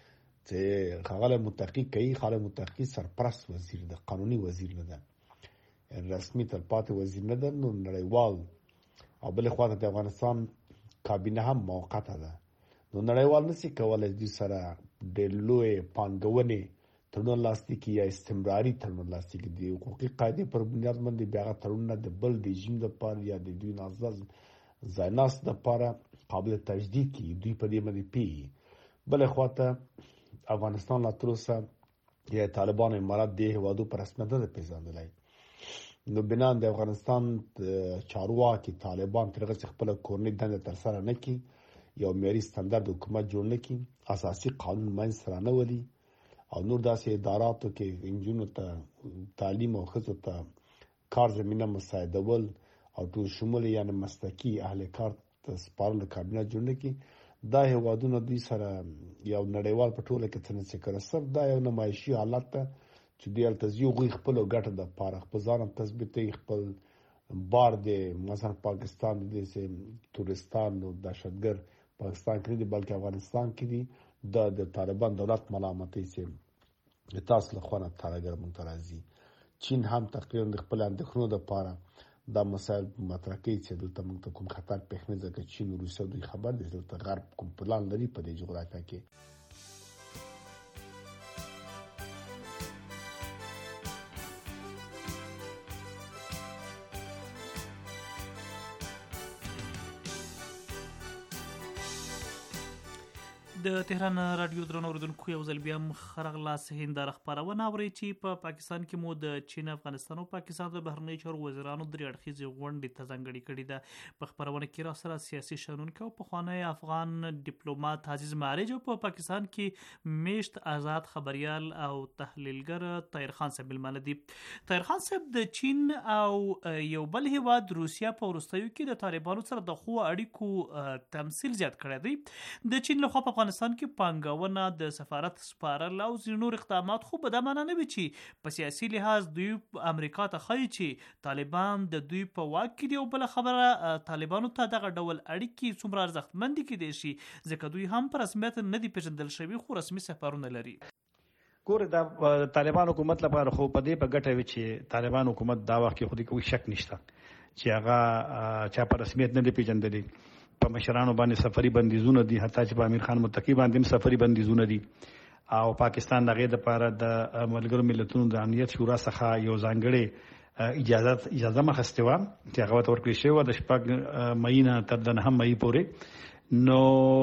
چې ښاغلی متقي کوي، ښاغلی متقي سرپرست وزیر ده، قانوني وزیر نه ده، رسمي تلپاتې وزیر نه ده، نو نړیوال او بلې خواته د افغانستان کابینه هم موقته ده. نو نړیوال نشي کولی دوی سره ډېر لویې پانګونې تړون لاسلیک کړي یا استمراري تړون لاسلیک کړي. د حقوقي قاعدې پر بنیاد باندې بیا هغه تړونونه د بل رژیم لپاره یا د دوی نازداز ځایناست لپاره قابل تجدید کړي. دوی په دې باندې پوهېږي. بلې خواته افغانستان لا تر اوسه یا طالبانو امارات دې هېوادو په رسمیت نه ده پېژندلی. نو بنا د افغانستان چارواکي طالبان تر هغه چې خپله کورنۍ دندې ترسره نه کړي، یو معیاري سټنډرډ حکومت جوړ نه کړي، اساسي قانون منځ ته رانولي او نور داسې اداراتو کې نجونو ته تعلیم او ښځو ته کار زمینه مساعدول او ټول شمول یعنی مسلکي اهل کار ته سپارلو کابینه جوړ نه کړي. دا هېوادونه دوی سره یو نړیوال په ټوله کې څه نه څه کوي. صرف دا یو نمایشي حالت ده چې دوی هلته ځي، هغوی خپلو ګټو دپاره خپل ځان هم تثبیتوي، خپل بار دی مثلا پاکستان د داسې تورستان او دهشتګر پاکستان کې نه دي بلکې افغانستان کې دي. دا د طالبان دولت ملامتوي چې د تاسو له خوا نه ترهګر موږ ته راځي. چین هم تقریبا د خپل اندېښنو دپاره دا مسایل مطرح کوي چې دلته موږ ته کوم خطر پېښ نه ځکه چین او روسیه دوی خبر دي دلته غرب کوم پلان لري په دې جغرافیه کې. د تهران رادیو درنو اوریدونکو یو ځل بیا خرغلاس هنداره خپرونه اورئ چې په پاکستان کې مو د چین، افغانستان او پاکستان د بهرنیو چارو وزیرانو درې اړخیزې غونډې ته ځانګړې کړې ده. په خپرونه کې را سره سیاسي شنونکی او پخوانی افغان ډیپلومات عزیز مارج او په پاکستان کې میشت آزاد خبریال او تحلیلګر طاهر خان صاحب ملمانه دي. طاهر خان صاحب د چین او یو بل هیواد روسیه په وروستیو کې د طالبانو سره د ښو اړیکو تمثیل زیات کړی دی. د چین لخوا په افغانستان کې پانګونه د سفارت سپارل او ځینې نور اقدامات خو به دا معنا نه وي چې په سیاسي لحاظ دوی امریکا ته ښایي چې طالبان د دوی په واک کې دي، او بله خبره طالبانو ته دغه ډول اړیکې څومره ارزښتمندې کیدای شي ځکه دوی هم په رسمیت نه دي پیژندل شوي خو رسمي سفرونه لري. ګوره د طالبان حکومت لپاره خو په دې په ګټه وي چې طالبان حکومت دا وخت کې خو دې کوئی شک نشته چې هغه چا په رسمیت نه دی پیژندلی. په مشرانو باندې سفري بندیزونه دي، حتی چې په امیر خان متقي باندې هم سفري بندیزونه دي. او پاکستان د هغې دپاره د ملګرو ملتونو د امنیت شورا څخه یو ځانګړې اجازه اجازه هم اخیستې وه چې هغه ورته ورکړل شوې وه د شپږ مۍ نه تر د نهم مۍ پورې. نو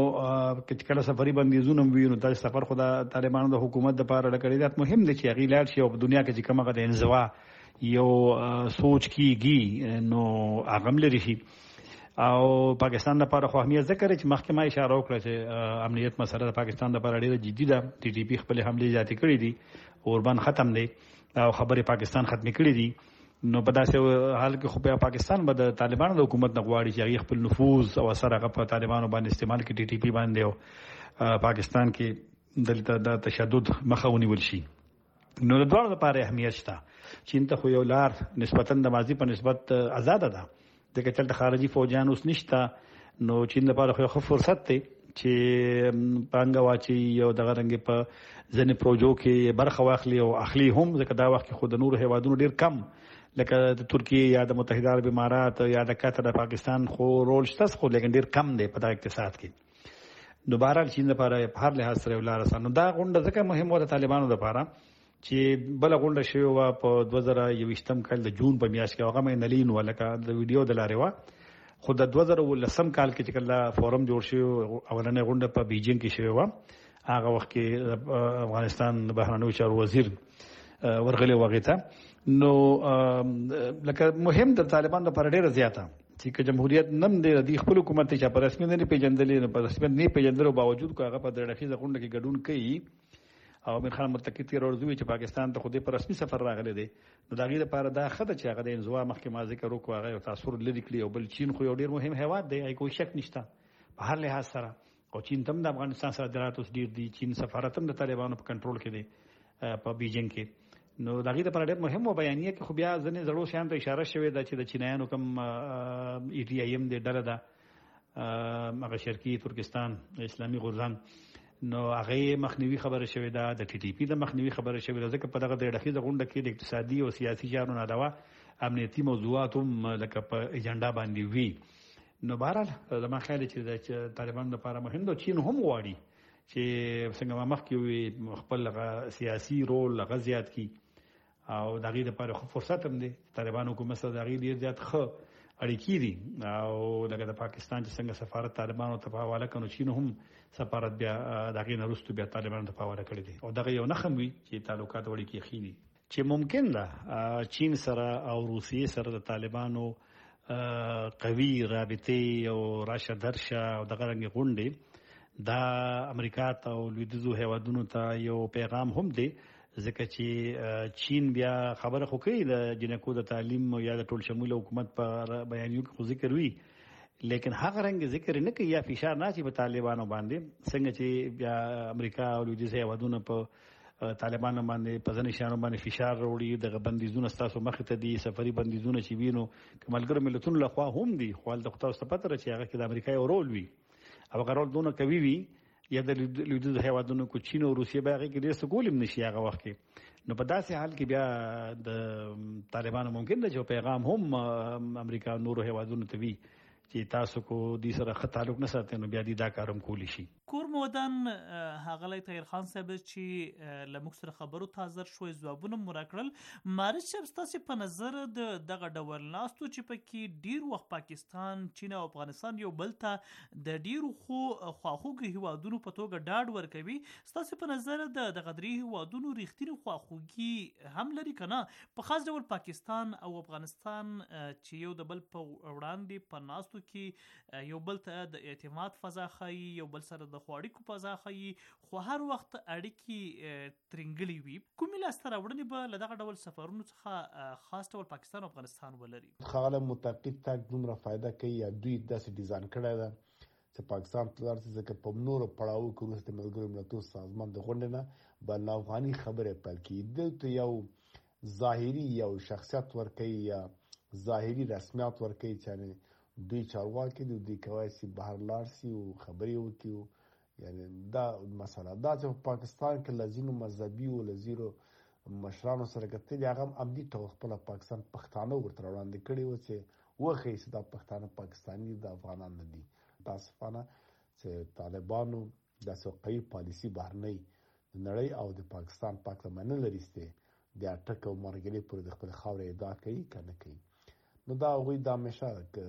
که کله سفري بندیزونه هم وي نو دا سفر خو د طالبانو د حکومت دپاره ډېر مهم دی چې هغې لاړ شي او په دنیا کې چې کوم هغه د انزوا یو سوچ کېږي نو هغه هم لرې شي. او پاکستان لپاره خو اهمیت ذکر چې مخکې ما اشاره وکړه چې امنیت مسله د پاکستان لپاره ډېره جدي ده. ټي ټي پي خپلې حملې زیاتې کړې دي، اوربند ختم دی او خبرې پاکستان ختمې کړې دي. نو په داسې حال کې خو بیا پاکستان به د طالبانو د حکومت نه غواړي چې هغې خپل نفوذ او اثر هغه په طالبانو باندې استعمال کړي ټي ټي پي باندې او پاکستان کې دلته د تشدد مخه ونیول شي. نو د دوه لپاره اهمیت شته. چین ته خو یو لار نسبتا د ماضي په نسبت آزاد ده، ځکه چې خارجي فوجان اوس نشته. نو چین لپاره خو ښه فرصت دی چې پانګه واچي او دغه رنګ په ځینې پروژو کې برخه واخلي او اخلي هم، ځکه دا وخت کې خو د نورو هیوادونو ډیر کم، لکه د ترکیه یا د متحده عرب امارات یا د قطر د پاکستان خو رول شته، خو لیکن ډیر کم دی په دغه اقتصاد کې. نو بهرحال چین لپاره په هر لحاظ سره ولار اسانه دا غونډه ځکه مهم و د طالبانو لپاره چې بل غونډه شوی و په دوه زره یوویشتم کال د جون په میاشت کې، هغه مې نلین ولکه د ویډیو د لارې و. خو د دوه زره ولسم کال کې چې کله فورم جوړ شو اولنې غونډه په بیجینګ کې شوی و، هغه وخت کې افغانستان بهرنیو چارو وزیر ورغلی وغه ته. نو لکه مهم د طالبان لپاره ډیره زیاته چې جمهوریت نم د خپل حکومت چې په رسمي نه پیژندلې، نه په رسمي نه پیژندلو باوجود کو هغه په دغه غونډه کې ګډون کوي. او امیر خان متکی تیر ورځوي چې پاکستان ته خوده په رسمي سفر راغلی دی. نو دا غي لپاره دا خده چې هغه د انزوا مخکې ما ذکر وکړو، هغه یو تاثیر لري کړی. او بل چین خو یو ډیر مهم هیواد دی، هیڅ کوئی شک نشته په هر لحاظ سره. او چین تم د افغانستان سره درات اوس ډیر دي، چین سفارت هم د طالبانو په کنټرول کې دی په بیجینګ کې. نو دا غي لپاره ډیر مهم و بیانیه کې خو بیا ځنې زړو شیان ته اشاره شوې ده چې د چینایانو کوم ای ټی آی ایم د ډله ده هغه شرقي ترکستان اسلامي غورځنګ، نو هغه مخنیوي خبره شوې ده، د ټي ټي پی د مخنیوي خبره شوې ده، ځکه په دغه د ډخې د غونډه کې د اقتصادي او سیاسي چارو نه علاوه امنیتي موضوعات هم لکه په ایجنډا باندې وي. نو بهرحال زما خیال چې د طالبانو لپاره مهم ده. چین هم غواړي چې څنګه ما مخکې وي خپل سیاسي رول هغه زیات کړي، او د هغې لپاره خو فرصت هم دی. طالبان حکومت سره د هغې ډېر زیات ښه اړیکې دي، او لکه د پاکستان چې څنګه سفارت طالبانو ته په حواله کړو، چین هم سفارت بیا د هغې نه وروسته بیا طالبانو ته په حواله کړی دی. او دغه یو نښه وي چې تعلقات او اړیکې ښې دي چې ممکن ده چین سره او روسیې سره د طالبانو قوي رابطې او راشه درشه او دغه رنګې غونډې دا امریکا ته او لویدیځو هیوادونو ته یو پیغام هم دی، ځکه چې چین بیا خبره خو کوي د جنکو د تعلیم یا د ټول شموله حکومت په بیانیو کې خو ذکر وي، لیکن هغه رنګ ذکر نه کوي یا فشار نه چې په طالبانو باندې څنګه چې بیا امریکا او لویدیځ هیوادونو په طالبانو باندې په ځینې شیانو باندې فشار راوړي. دغه بندیزونه ستاسو مخې ته دي، سفري بندیزونه چې وینو که ملګرو ملتونو لخوا هم دي، خو هلته خو تاسو ته پته ده چې هغه کې د امریکا یو رول وي، او هغه رول دونه قوي وي یا د لویدیځ هیوادونو کو چین او روسیې به هغې کې ډېر څه کول هم نشي هغه وخت کې. نو په داسې حال کې بیا د طالبانو ممکن ده چې پیغام هم امریکا نورو هیوادونو ته وي چې تاسو کو دې سره ښه تعلق نه ساتئ، نو بیا دې دا کار هم کولی شي. کور مودن ښاغلی طاهر خان صاحب چې له موږ سره خبرو ته حاضر شوی، ځوابونه مو راکړل. مارج صاحب ستاسې په نظر د دغه ډول ناستو چې پکې ډیر وخت پاکستان، چین او افغانستان یو بل ته د ډیرو خو خواخوږي هیوادونو په توګه ډاډ ورکوي، ستاسې په نظر د دغه درې هیوادونو ریښتینې خواخوږي هم لري که نه؟ په خاص ډول پاکستان او افغانستان چې یو د بل په وړاندې په ناستو کې یو بل ته د اعتماد فضا ښایي، یو بل سره د خو اړیکو فضا ښایي، خو هر وخت اړیکې ترنګلې وي. کومې لاسته راوړنې به له دغه ډول سفرونو څخه خاص ډول پاکستان او افغانستان ولري؟ ښاغلی متقي تګ دومره فایده کوي یا دوی داسې ډیزاین کړی ده چې پاکستان ته لاړ شي، ځکه په نورو پړاوو کې وروسته د ملګرو ملتونو سازمان د غونډې نه بین افغاني خبرې پیل کړي. دلته یو ظاهري یو شخصیت ورکوي یا ظاهري رسمیات ورکوي چې دوی چارواکي دي، دوی کولی شي بهر لاړ شي او خبرې وکړي. یعنی دا مسله دا چې په پاکستان کې له ځینو مذهبي او له ځینو مشرانو سره کتلي، هغه هم همدې ډول خپله پاکستان پښتانه ورته وړاندې کړي وو چې وښیي چې دا پښتانه پاکستاني د افغانان نه دي. متاسفانه چې طالبانو داسې قوي پالیسي بهرنۍ د نړۍ او د پاکستان پاک ته نه لري چې د اټک او مرګلې پورې د خپلې خاورې ادعا کوي که نه کوي. نو دا هغوی دا همیشه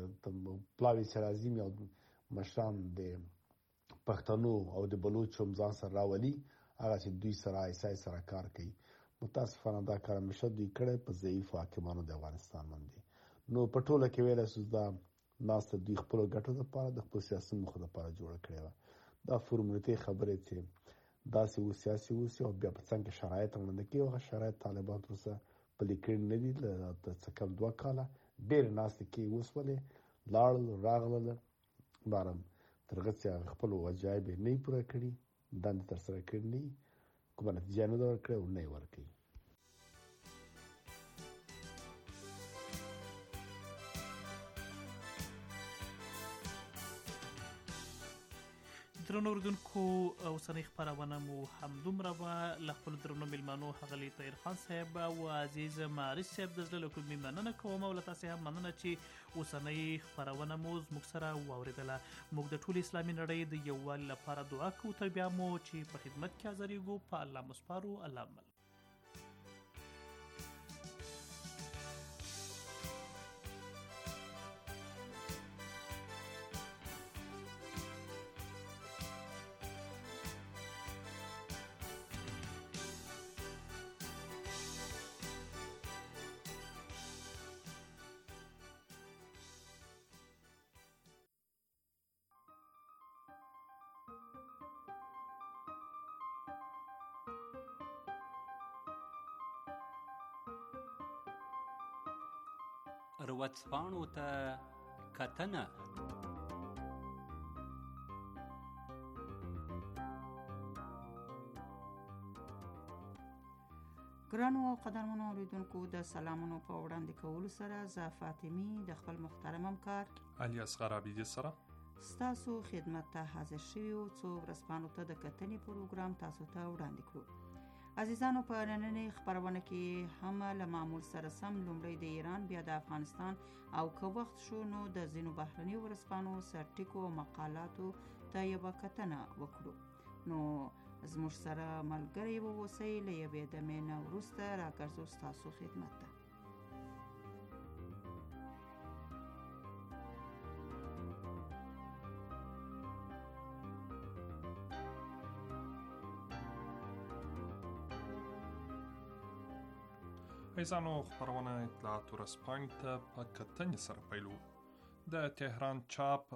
پلاوي چې راځي او مشران د پښتنو او د بلوچو ځان سره راولي، هغه چې دوی سره ایسای سره کار کوي. متاسفانه دا کار همیشه دوی کړی په ضعیفو حاکمانو د افغانستان باندې. نو په ټوله کې ویلی شو دا ناسته دوی خپلو ګټو دپاره د خپل سیاسي موخو دپاره جوړه کړې وه. دا فورمولتې خبرې چې داسې و سیاسي اوسي او بیا په څنګ کې شرایط وړاندې کوي، هغه شرایط طالبان تر اوسه پلي کړي نه دي. د څه کم دوه کاله ډېرې ناستې کې وسولې، لاړل راغلل، بارم تر هغه چې خپل وجایب یې نه پوره کړي، دندې ترسره کړي نه کومه نتیجه نه ده ورکړې او نه یې ورکوي. درنو اوریدونکو اوسنۍ خپرونه مو همدومره وه. له خپلو درنو میلمنو ښاغلي طاهر خان صاحب او عزیز معرض صاحب د زړه له کومې مننه کوم او له تاسې هم مننه چې اوسنۍ خپرونه مو زموږ سره واورېدله. موږ د ټولې اسلامي نړۍ د یووالي لپاره دعا کوو، تر بیا مو چې په خدمت کې حاضرېږو په الله مو سپارو. الله مل. ورځپاڼو ته کتنه. ګرانو او قدرمنو اوریدونکو د سلامونو په وړاندې کولو سره زه فاطمی د خپل محترم همکار علي اصغر عابدي سره ستاسو خدمت ته حاضر شوي یو څو ورځپاڼو ته د کتنې پروګرام تاسو ته وړاندې کړو. عزیزانو په نننۍ خپرونه کې هم له معمول سره سم لومړی د ایران بیا د افغانستان او که وخت شو نو د ځینو بهرنیو ورځپاڼو سرټیکو او مقالاتو ته یوه کتنه وکړو. نو زموږ سره ملګری واوسئ. له یوې دمې نه وروسته راګرځو ستاسو خدمت ته. عزیزانو خپرونه اطلاعات ورځپاڼې ته په کتنې سره پیلو. د تهران چاپ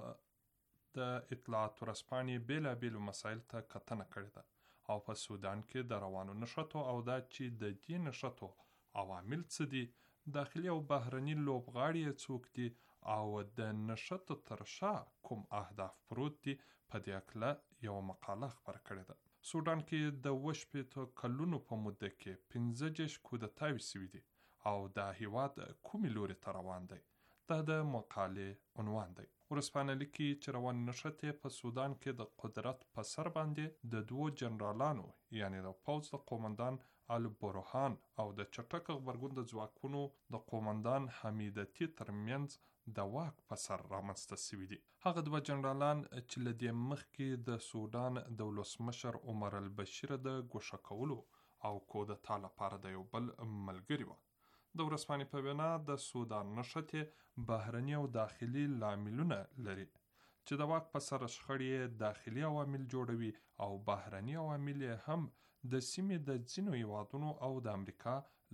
د اطلاعات ورځپاڼې بیلابیلو مسایل ته کتنه کړې ده او په سودان کې د روانو نښتو او دا چې د دې نښتو عوامل څه دي، داخلي او بهرني لوبغاړي یې څوک دي او د نښتو تر شا کوم اهداف پروت دي، په دې هکله یوه مقاله خپره کړې ده. سودان کې د اوه شپېتو کلونو په موده کې پنځه دېرش کودتاوې سوي دي او دا هیواد کومې لوري ته روان دی؟ دا د مقالې عنوان دی. ورځپاڼه لیکي چې روانې نښتې په سودان کې د قدرت په سر باندې د دوو جنرالانو یعنې د پوځ د قومندان البرهان او د چټک غبرګون د ځواکونو د قومندان حمیدتي ترمنځ د واک په سر رامنځته سوي دي. هغه دوه جنرالان چې له دې مخکې د سودان د ولسمشر عمر البشیر د ګوښه کولو او کودتا لپاره د یو بل ملګري وو. د ورځپاڼې په وینا د سودان نښتې بهرني او داخلي لاملونه لري چې د واک په سر شخړې داخلي عوامل جوړوي او بهرني عوامل هم د سیمې د ځینو هیوادونو او د امریکا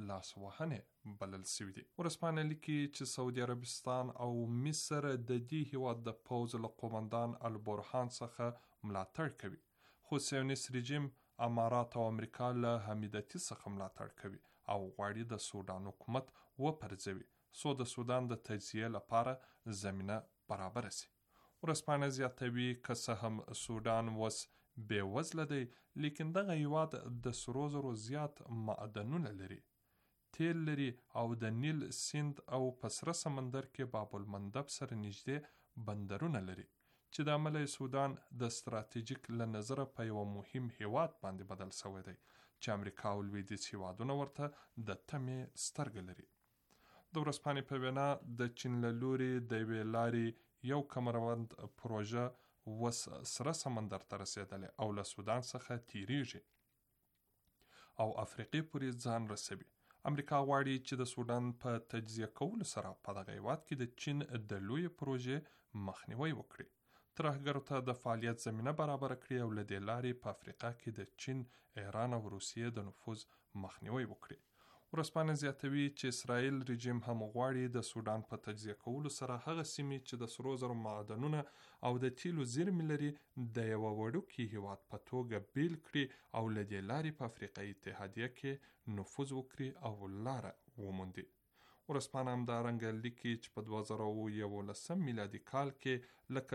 لاسوهنې بلل سوي دي. ورځپاڼه لیکي چې سعودي عربستان او مصر د دې هیواد د پوځ له قومندان البرهان څخه ملاتړ کوي، خو صهیونیست رژیم امارات او امریکا له حمیدتي څخه ملاتړ کوي او غواړي د سودان حکومت وپرځوي څو د سودان د تجزیې لپاره زمینه برابره سي. ورځپاڼه زیاتوي که څه هم سودان اوس بې وزله دی، لیکن دغه هیواد د سرو زرو زیات معدنونه لري، تیل لري او د نیل سیند او په سره سمندر کې باب المندب سره نږدې بندرونه لري چې د عمله سودان د ستراتیژیک له نظره په یو مهم هیواد باندې بدل شوی دی چې امریکا او لویدیځ هیوادونه ورته د تمې سترګه لري. د ورځپاڼې په وینا د چین له لوري د یوې لارې یو کمروند پروژه وس سره سمندر ته رسېدلی او له سودان څخه تیریږي او افریقې پورې ځان رسوي. امریکا غواړي چې د سودان په تجزیه کولو سره په دغه هیواد کې د چین د لوی پروژې مخنیوی وکړي، ترهګرو ته د فعالیت زمینه برابر کړي او له دې لارې په افریقا کې د چین، ایران او روسیې د نفوذ مخنیوی وکړي. ورځپاڼه زیاتوي چې اسرائیل رژیم هم غواړي د سودان په تجزیه کولو سره هغه سیمې چې د سرو زرو معدنونه او د تیلو زیرمې لري د یوه وړوکي هیواد په توګه بیل کړي او له دې لارې په افریقایي اتحادیه کې نفوذ وکړي او لاره وموندي. ورځپاڼه همدارنګه لیکي چې په دوه زره یولسم میلادي کال کې لکه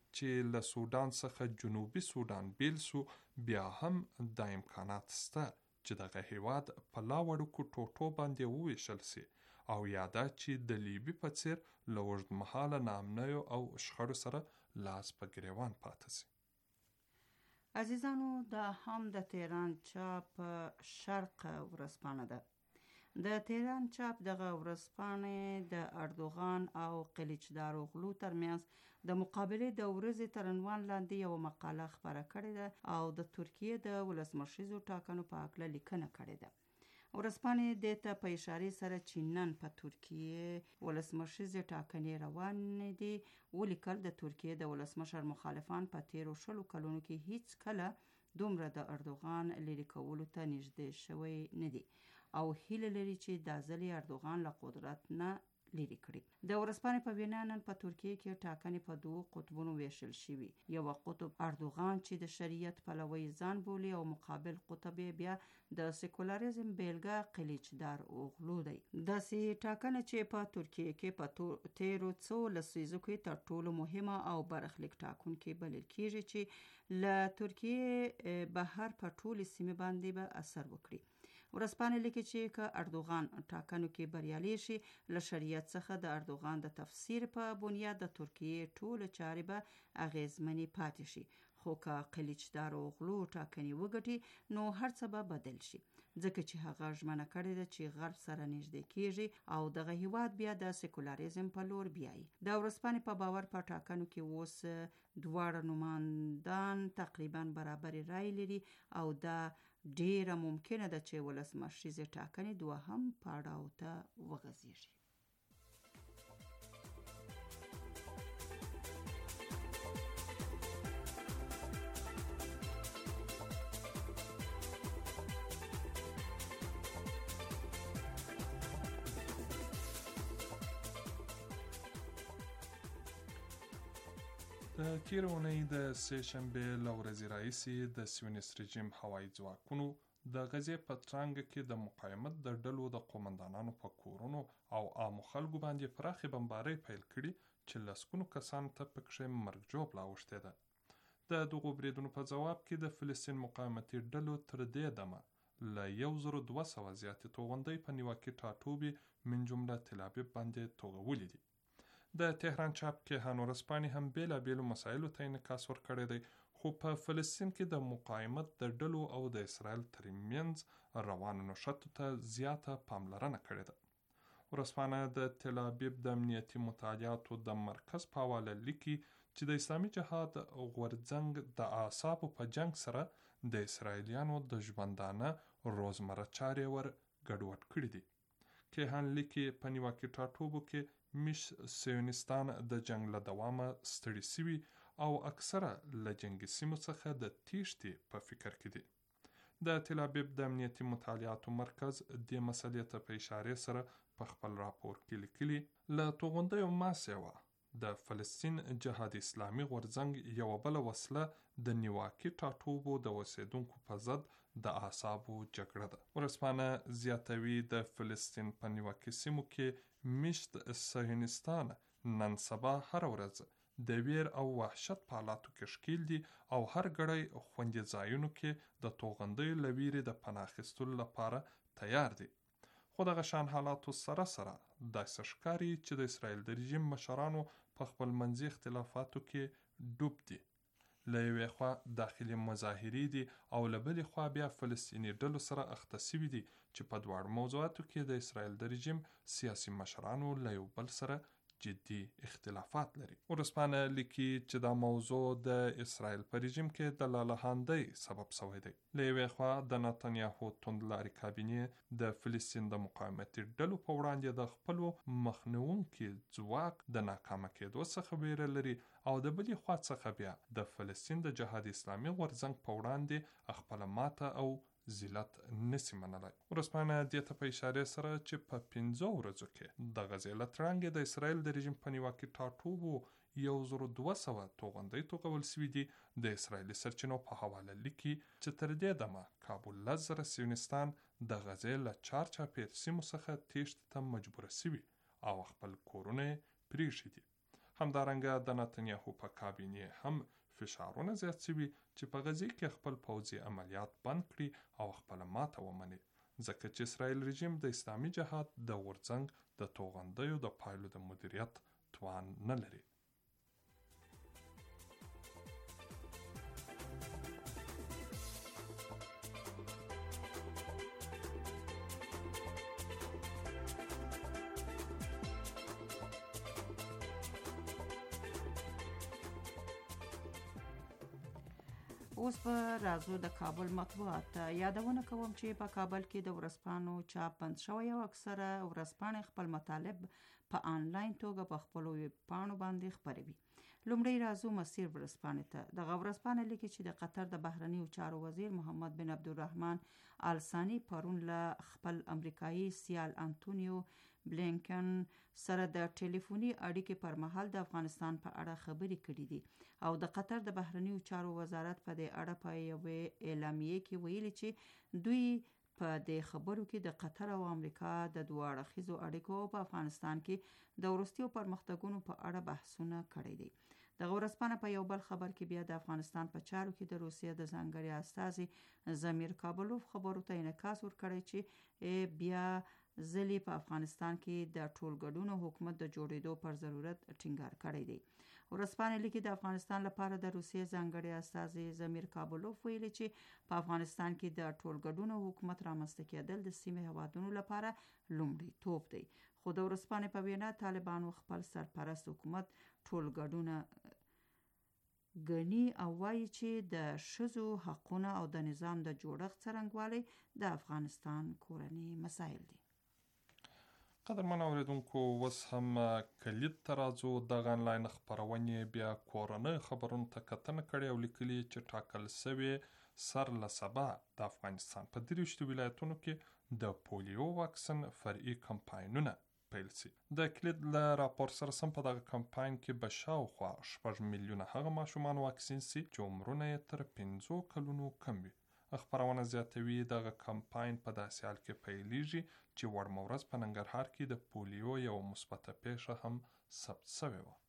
چې له سودان څخه جنوبي سودان بیل سو بیا هم دا امکانات شته چې دغه هیواد په لا وړوکو ټوټو باندې وویشل سي او یا دا چې د لیبي په څیر له اوږدمهاله ناامنیو او شخړو سره لاس په ګریوان پاته سي. عزیزانو، دا هم د تهران چاپ شرق ورځپاڼه ده. د تهران چاپ دغه ورځپاڼې د اردوغان او قلیچدار اوغلو ترمنځ د مقابلې د ورځې تر عنوان لاندې یوه مقاله خپره کړې ده او د ترکیې د ولسمشریزو ټاکنو په هکله لیکنه کړې ده. ورځپاڼې دې ته په اشارې سره چې نن په ترکیې ولسمشریزې ټاکنې روانې دي ولیکل د ترکیې د ولسمشر مخالفان په تیرو شلو کلونو کې هیڅ کله دومره د اردوغان لرې کولو ته نږدې شوی نه دي او هیله لري چې دا ځل یې اردوغان له قدرت نه لرې کړي. د ورځپاڼې په وینا نن په ترکیې کې ټاکنې په دوو قطبونو ویشل شوي. یو قطب اردوغان چې د شریعت پلوی ځان بولي او مقابل قطب بیا د سیکولاریزم بیلګه قلیچدار اوغلو دی. داسې ټاکنه چې په ترکیې کې په تیرو څو لسیزو کې تر ټولو مهمه او برخلیک ټاکونکې بلل کېږي چې له ترکیې بهر په ټولې سیمې باندې به اثر وکړي. ورځپاڼه لیکي چې که اردوغان ټاکنو کې بریالی شي له شریعت څخه د اردوغان د تفسیر په بنیاد د ترکیې ټول چارې به اغیزمنې پاتې شي، خو که قلیچدار اوغلو ټاکنې وګټي نو هر څه به بدل شي، ځکه چې هغه ژمنه کړې ده چې غرب سره نږدې کیږي او دغه هیواد بیا د سیکولاریزم په لور بیایي. د ورځپاڼې په باور په ټاکنو کې اوس دواړه نمایندان تقریبا برابر رای لري او دا ډیره ممکنه ده چې ولسمشریزې ټاکنې دوهم پړاو ته وغځیږي. د تیر اونۍ د سه شنبې له ورځې راهیسې د سیونیست رژیم هوایي ځواکونو د غزې په څانګه کې د مقاومت د ډلو د قومندانانو په کورونو او عامو خلکو باندې پراخې بمبارۍ پیل کړي چې لسګونو کسانو ته پکښې مرګ ژوبله اوښتې ده. د دغو بریدونو په ځواب کې د فلسطین مقاومتي ډلو تر دې دمه له یو زرو دوه سوه زیاتې توغندۍ په نیواکي ټاټوبې من جمله تلابیب باندې توغولې دي. د تهران چاپ کیهان ورځپاڼې هم بیلابیلو مسایلو ته انعکاس ورکړی دی، خو په فلسطین کې د مقاومت د ډلو او د اسرائیل ترمنځ روانو نښتو ته زیاته پاملرنه کړې ده. ورځپاڼه د تل ابیب د امنیتي مطالعاتو د مرکز په حواله لیکي چې د اسلامي جهاد غورځنګ د اعصابو په جنگ سره د اسرائیلیانو د ژوندانه روزمره چارې ور ګډوډ کړي دي. کیهان لیکي په نیواکي ټاټوبو کې میش سیونستان د جنگ له دوامه ستړي سوي او اکثره له جنگي سیمو څخه د تیښتې په فکر کې دي. د تل ابیب د امنیتي مطالعاتو مرکز دې مسلې ته په اشارې سره په خپل راپور کې لیکلي له توغندیو ما سیوه د فلسطین جهاد اسلامي غورځنګ یوه بله وسله د نیواکي ټاټوبو د اوسیدونکو په ضد د اعصابو جګړه ده. ورځپاڼه زیاتوي د فلسطین په نیواکي سیمو کې میشت صهیونستان نن سبا هر ورځ د ویر او وحشت په حالاتو کې ښکیل دي او هر ګړی خوندي ځایونو کې د توغندیو له ویرې د پناه اخیستلو لپاره تیار دي. خو دغه شان حالاتو سره سره داسې ښکاري چې د اسرائیل د رژیم مشرانو په خپل منځي اختلافاتو کې ډوب دي. له یوې خوا داخلي مظاهرې دي او له بلې خوا بیا فلسطیني ډلو سره اخته سوي دي چې په دواړو موضوعاتو کې د اسرائیل د رژیم سیاسي مشرانو له یو بل سره جدي اختلافات لري. ورځپاڼه لیکي چې دا موضوع د اسرائیل په رژیم کې د لالهاندۍ سبب شوی دی. له یوې خوا د نتانیاهو توندلارې کابینې د فلسطین د مقاومتي ډلو په وړاندې د خپلو مخنیونکي ځواک د ناکامه کېدو څخه ویره لري او د بلې خوا څخه بیا د فلسطین د جهاد اسلامي غورځنګ په وړاندې خپله ماته او ذلت نسی منلای. ورځپاڼه دې ته په اشارې سره چې په پنځو ورځو کې د غزې له تړانګې د اسرائیل د رژیم په نیواکي ټاټوبو یو زرو دوه سوه توغندۍ توغول سوي دي. د اسرائیلي سرچینو په حواله لیکي چې تر دې دمه کابو لس زره سیونستان د غزې له چار چاپېر سیمو څخه تیښتې ته مجبوره سوي او خپل کورونه یې پرېښي دي. همدارنګه د نتنیاهو په کابینې هم فشارونه زیات شوي چې په غزې کې خپل پوځي عملیات بند کړي او خپله ماته ومني، ځکه چې اسرائیل رژیم د اسلامي جهاد د غورځنګ د توغندیو د پایلو د مدیریت توان نه لري. اوس په راځو د کابل مطبوعات ته. یادونه کوم چې په کابل کې د ورځپاڼو چاپ بند شوی او اکثره ورځپاڼې خپل مطالب په آنلاین توګه په خپلو ویبپاڼو باندې خپروي. لومړی راځو مسیر ورځپاڼې ته. دغه ورځپاڼه لیکي چې د قطر د بهرنیو چارو وزیر محمد بن عبدالرحمن آل ثاني پرون له خپل امریکایي سیال انتونیو بلینکن سره د ټلیفوني اړیکې پر مهال د افغانستان په اړه خبرې کړې دي او د قطر د بهرنیو چارو وزارت په دې اړه په یوې اعلامیې کې ویلي چې دوی په دې خبرو کې د قطر او امریکا د دوه اړخیزو اړیکو په افغانستان کې د وروستیو پرمختګونو په اړه بحثونه کړي دي. دغه ورځپاڼه په یو بل خبر کې بیا د افغانستان په چارو کې د روسیې د ځانګړي استازي ضمیر کابلوف خبرو ته انعکاس ورکړی چې بیا ځلې په افغانستان کې د ټولګډون حکومت د جوړېدو پر ضرورت ټینګار کړی دی. ورځپاڼه لیکي د افغانستان لپاره د روسیې ځانګړي استازي ضمیر کابلوف ویلي چې په افغانستان کې د ټولګډون حکومت رامنځته کېدل د سیمې هیوادونو لپاره لومړی توپ دی. خو د ورځپاڼې په وینا طالبانو خپل سرپرست حکومت ټولګډون ګڼي او وایي چې د ښځو حقونه او د نظام د جوړښت څرنګوالی د افغانستان کورني مسایل دي. قدرمن اوریدونکو، اوس هم کلید ته راځو. دغه انلاین خپرونې بیا کورنۍ خبرونو ته کتنه کړې او لیکلي چې ټاکل سوې سر له سبا د افغانستان په دېرشتو ولایتونو کې د پولیو واکسن فرعي کمپاینونه پیل شي. د کلید له راپور سره سم په دغه کمپاین کې به شاوخوا شپږ میلیونه هغه ماشومان واکسین شي چې عمرونه یې تر پنځو کلونو کم وي. خپرونه زیاتوي دغه کمپاین په داسې حال کې پیلیږي چې وړمه ورځ په ننګرهار کې د پولیو یو مثبته پیښه هم ثبت شوې وه.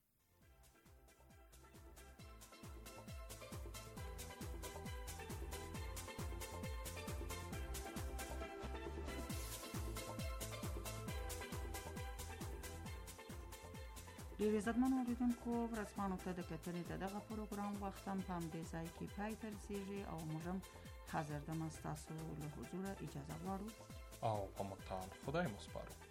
ډېر عزتمنو اورېدونکو، ورځپاڼو ته د کتنې د دغه پروګرام وخت هم په همدې ځای کې پای ته رسېږي او موږ هم حاضر دمه ستاسو له حضوره اجازه غواړو او په متعال خدای مو سپارو.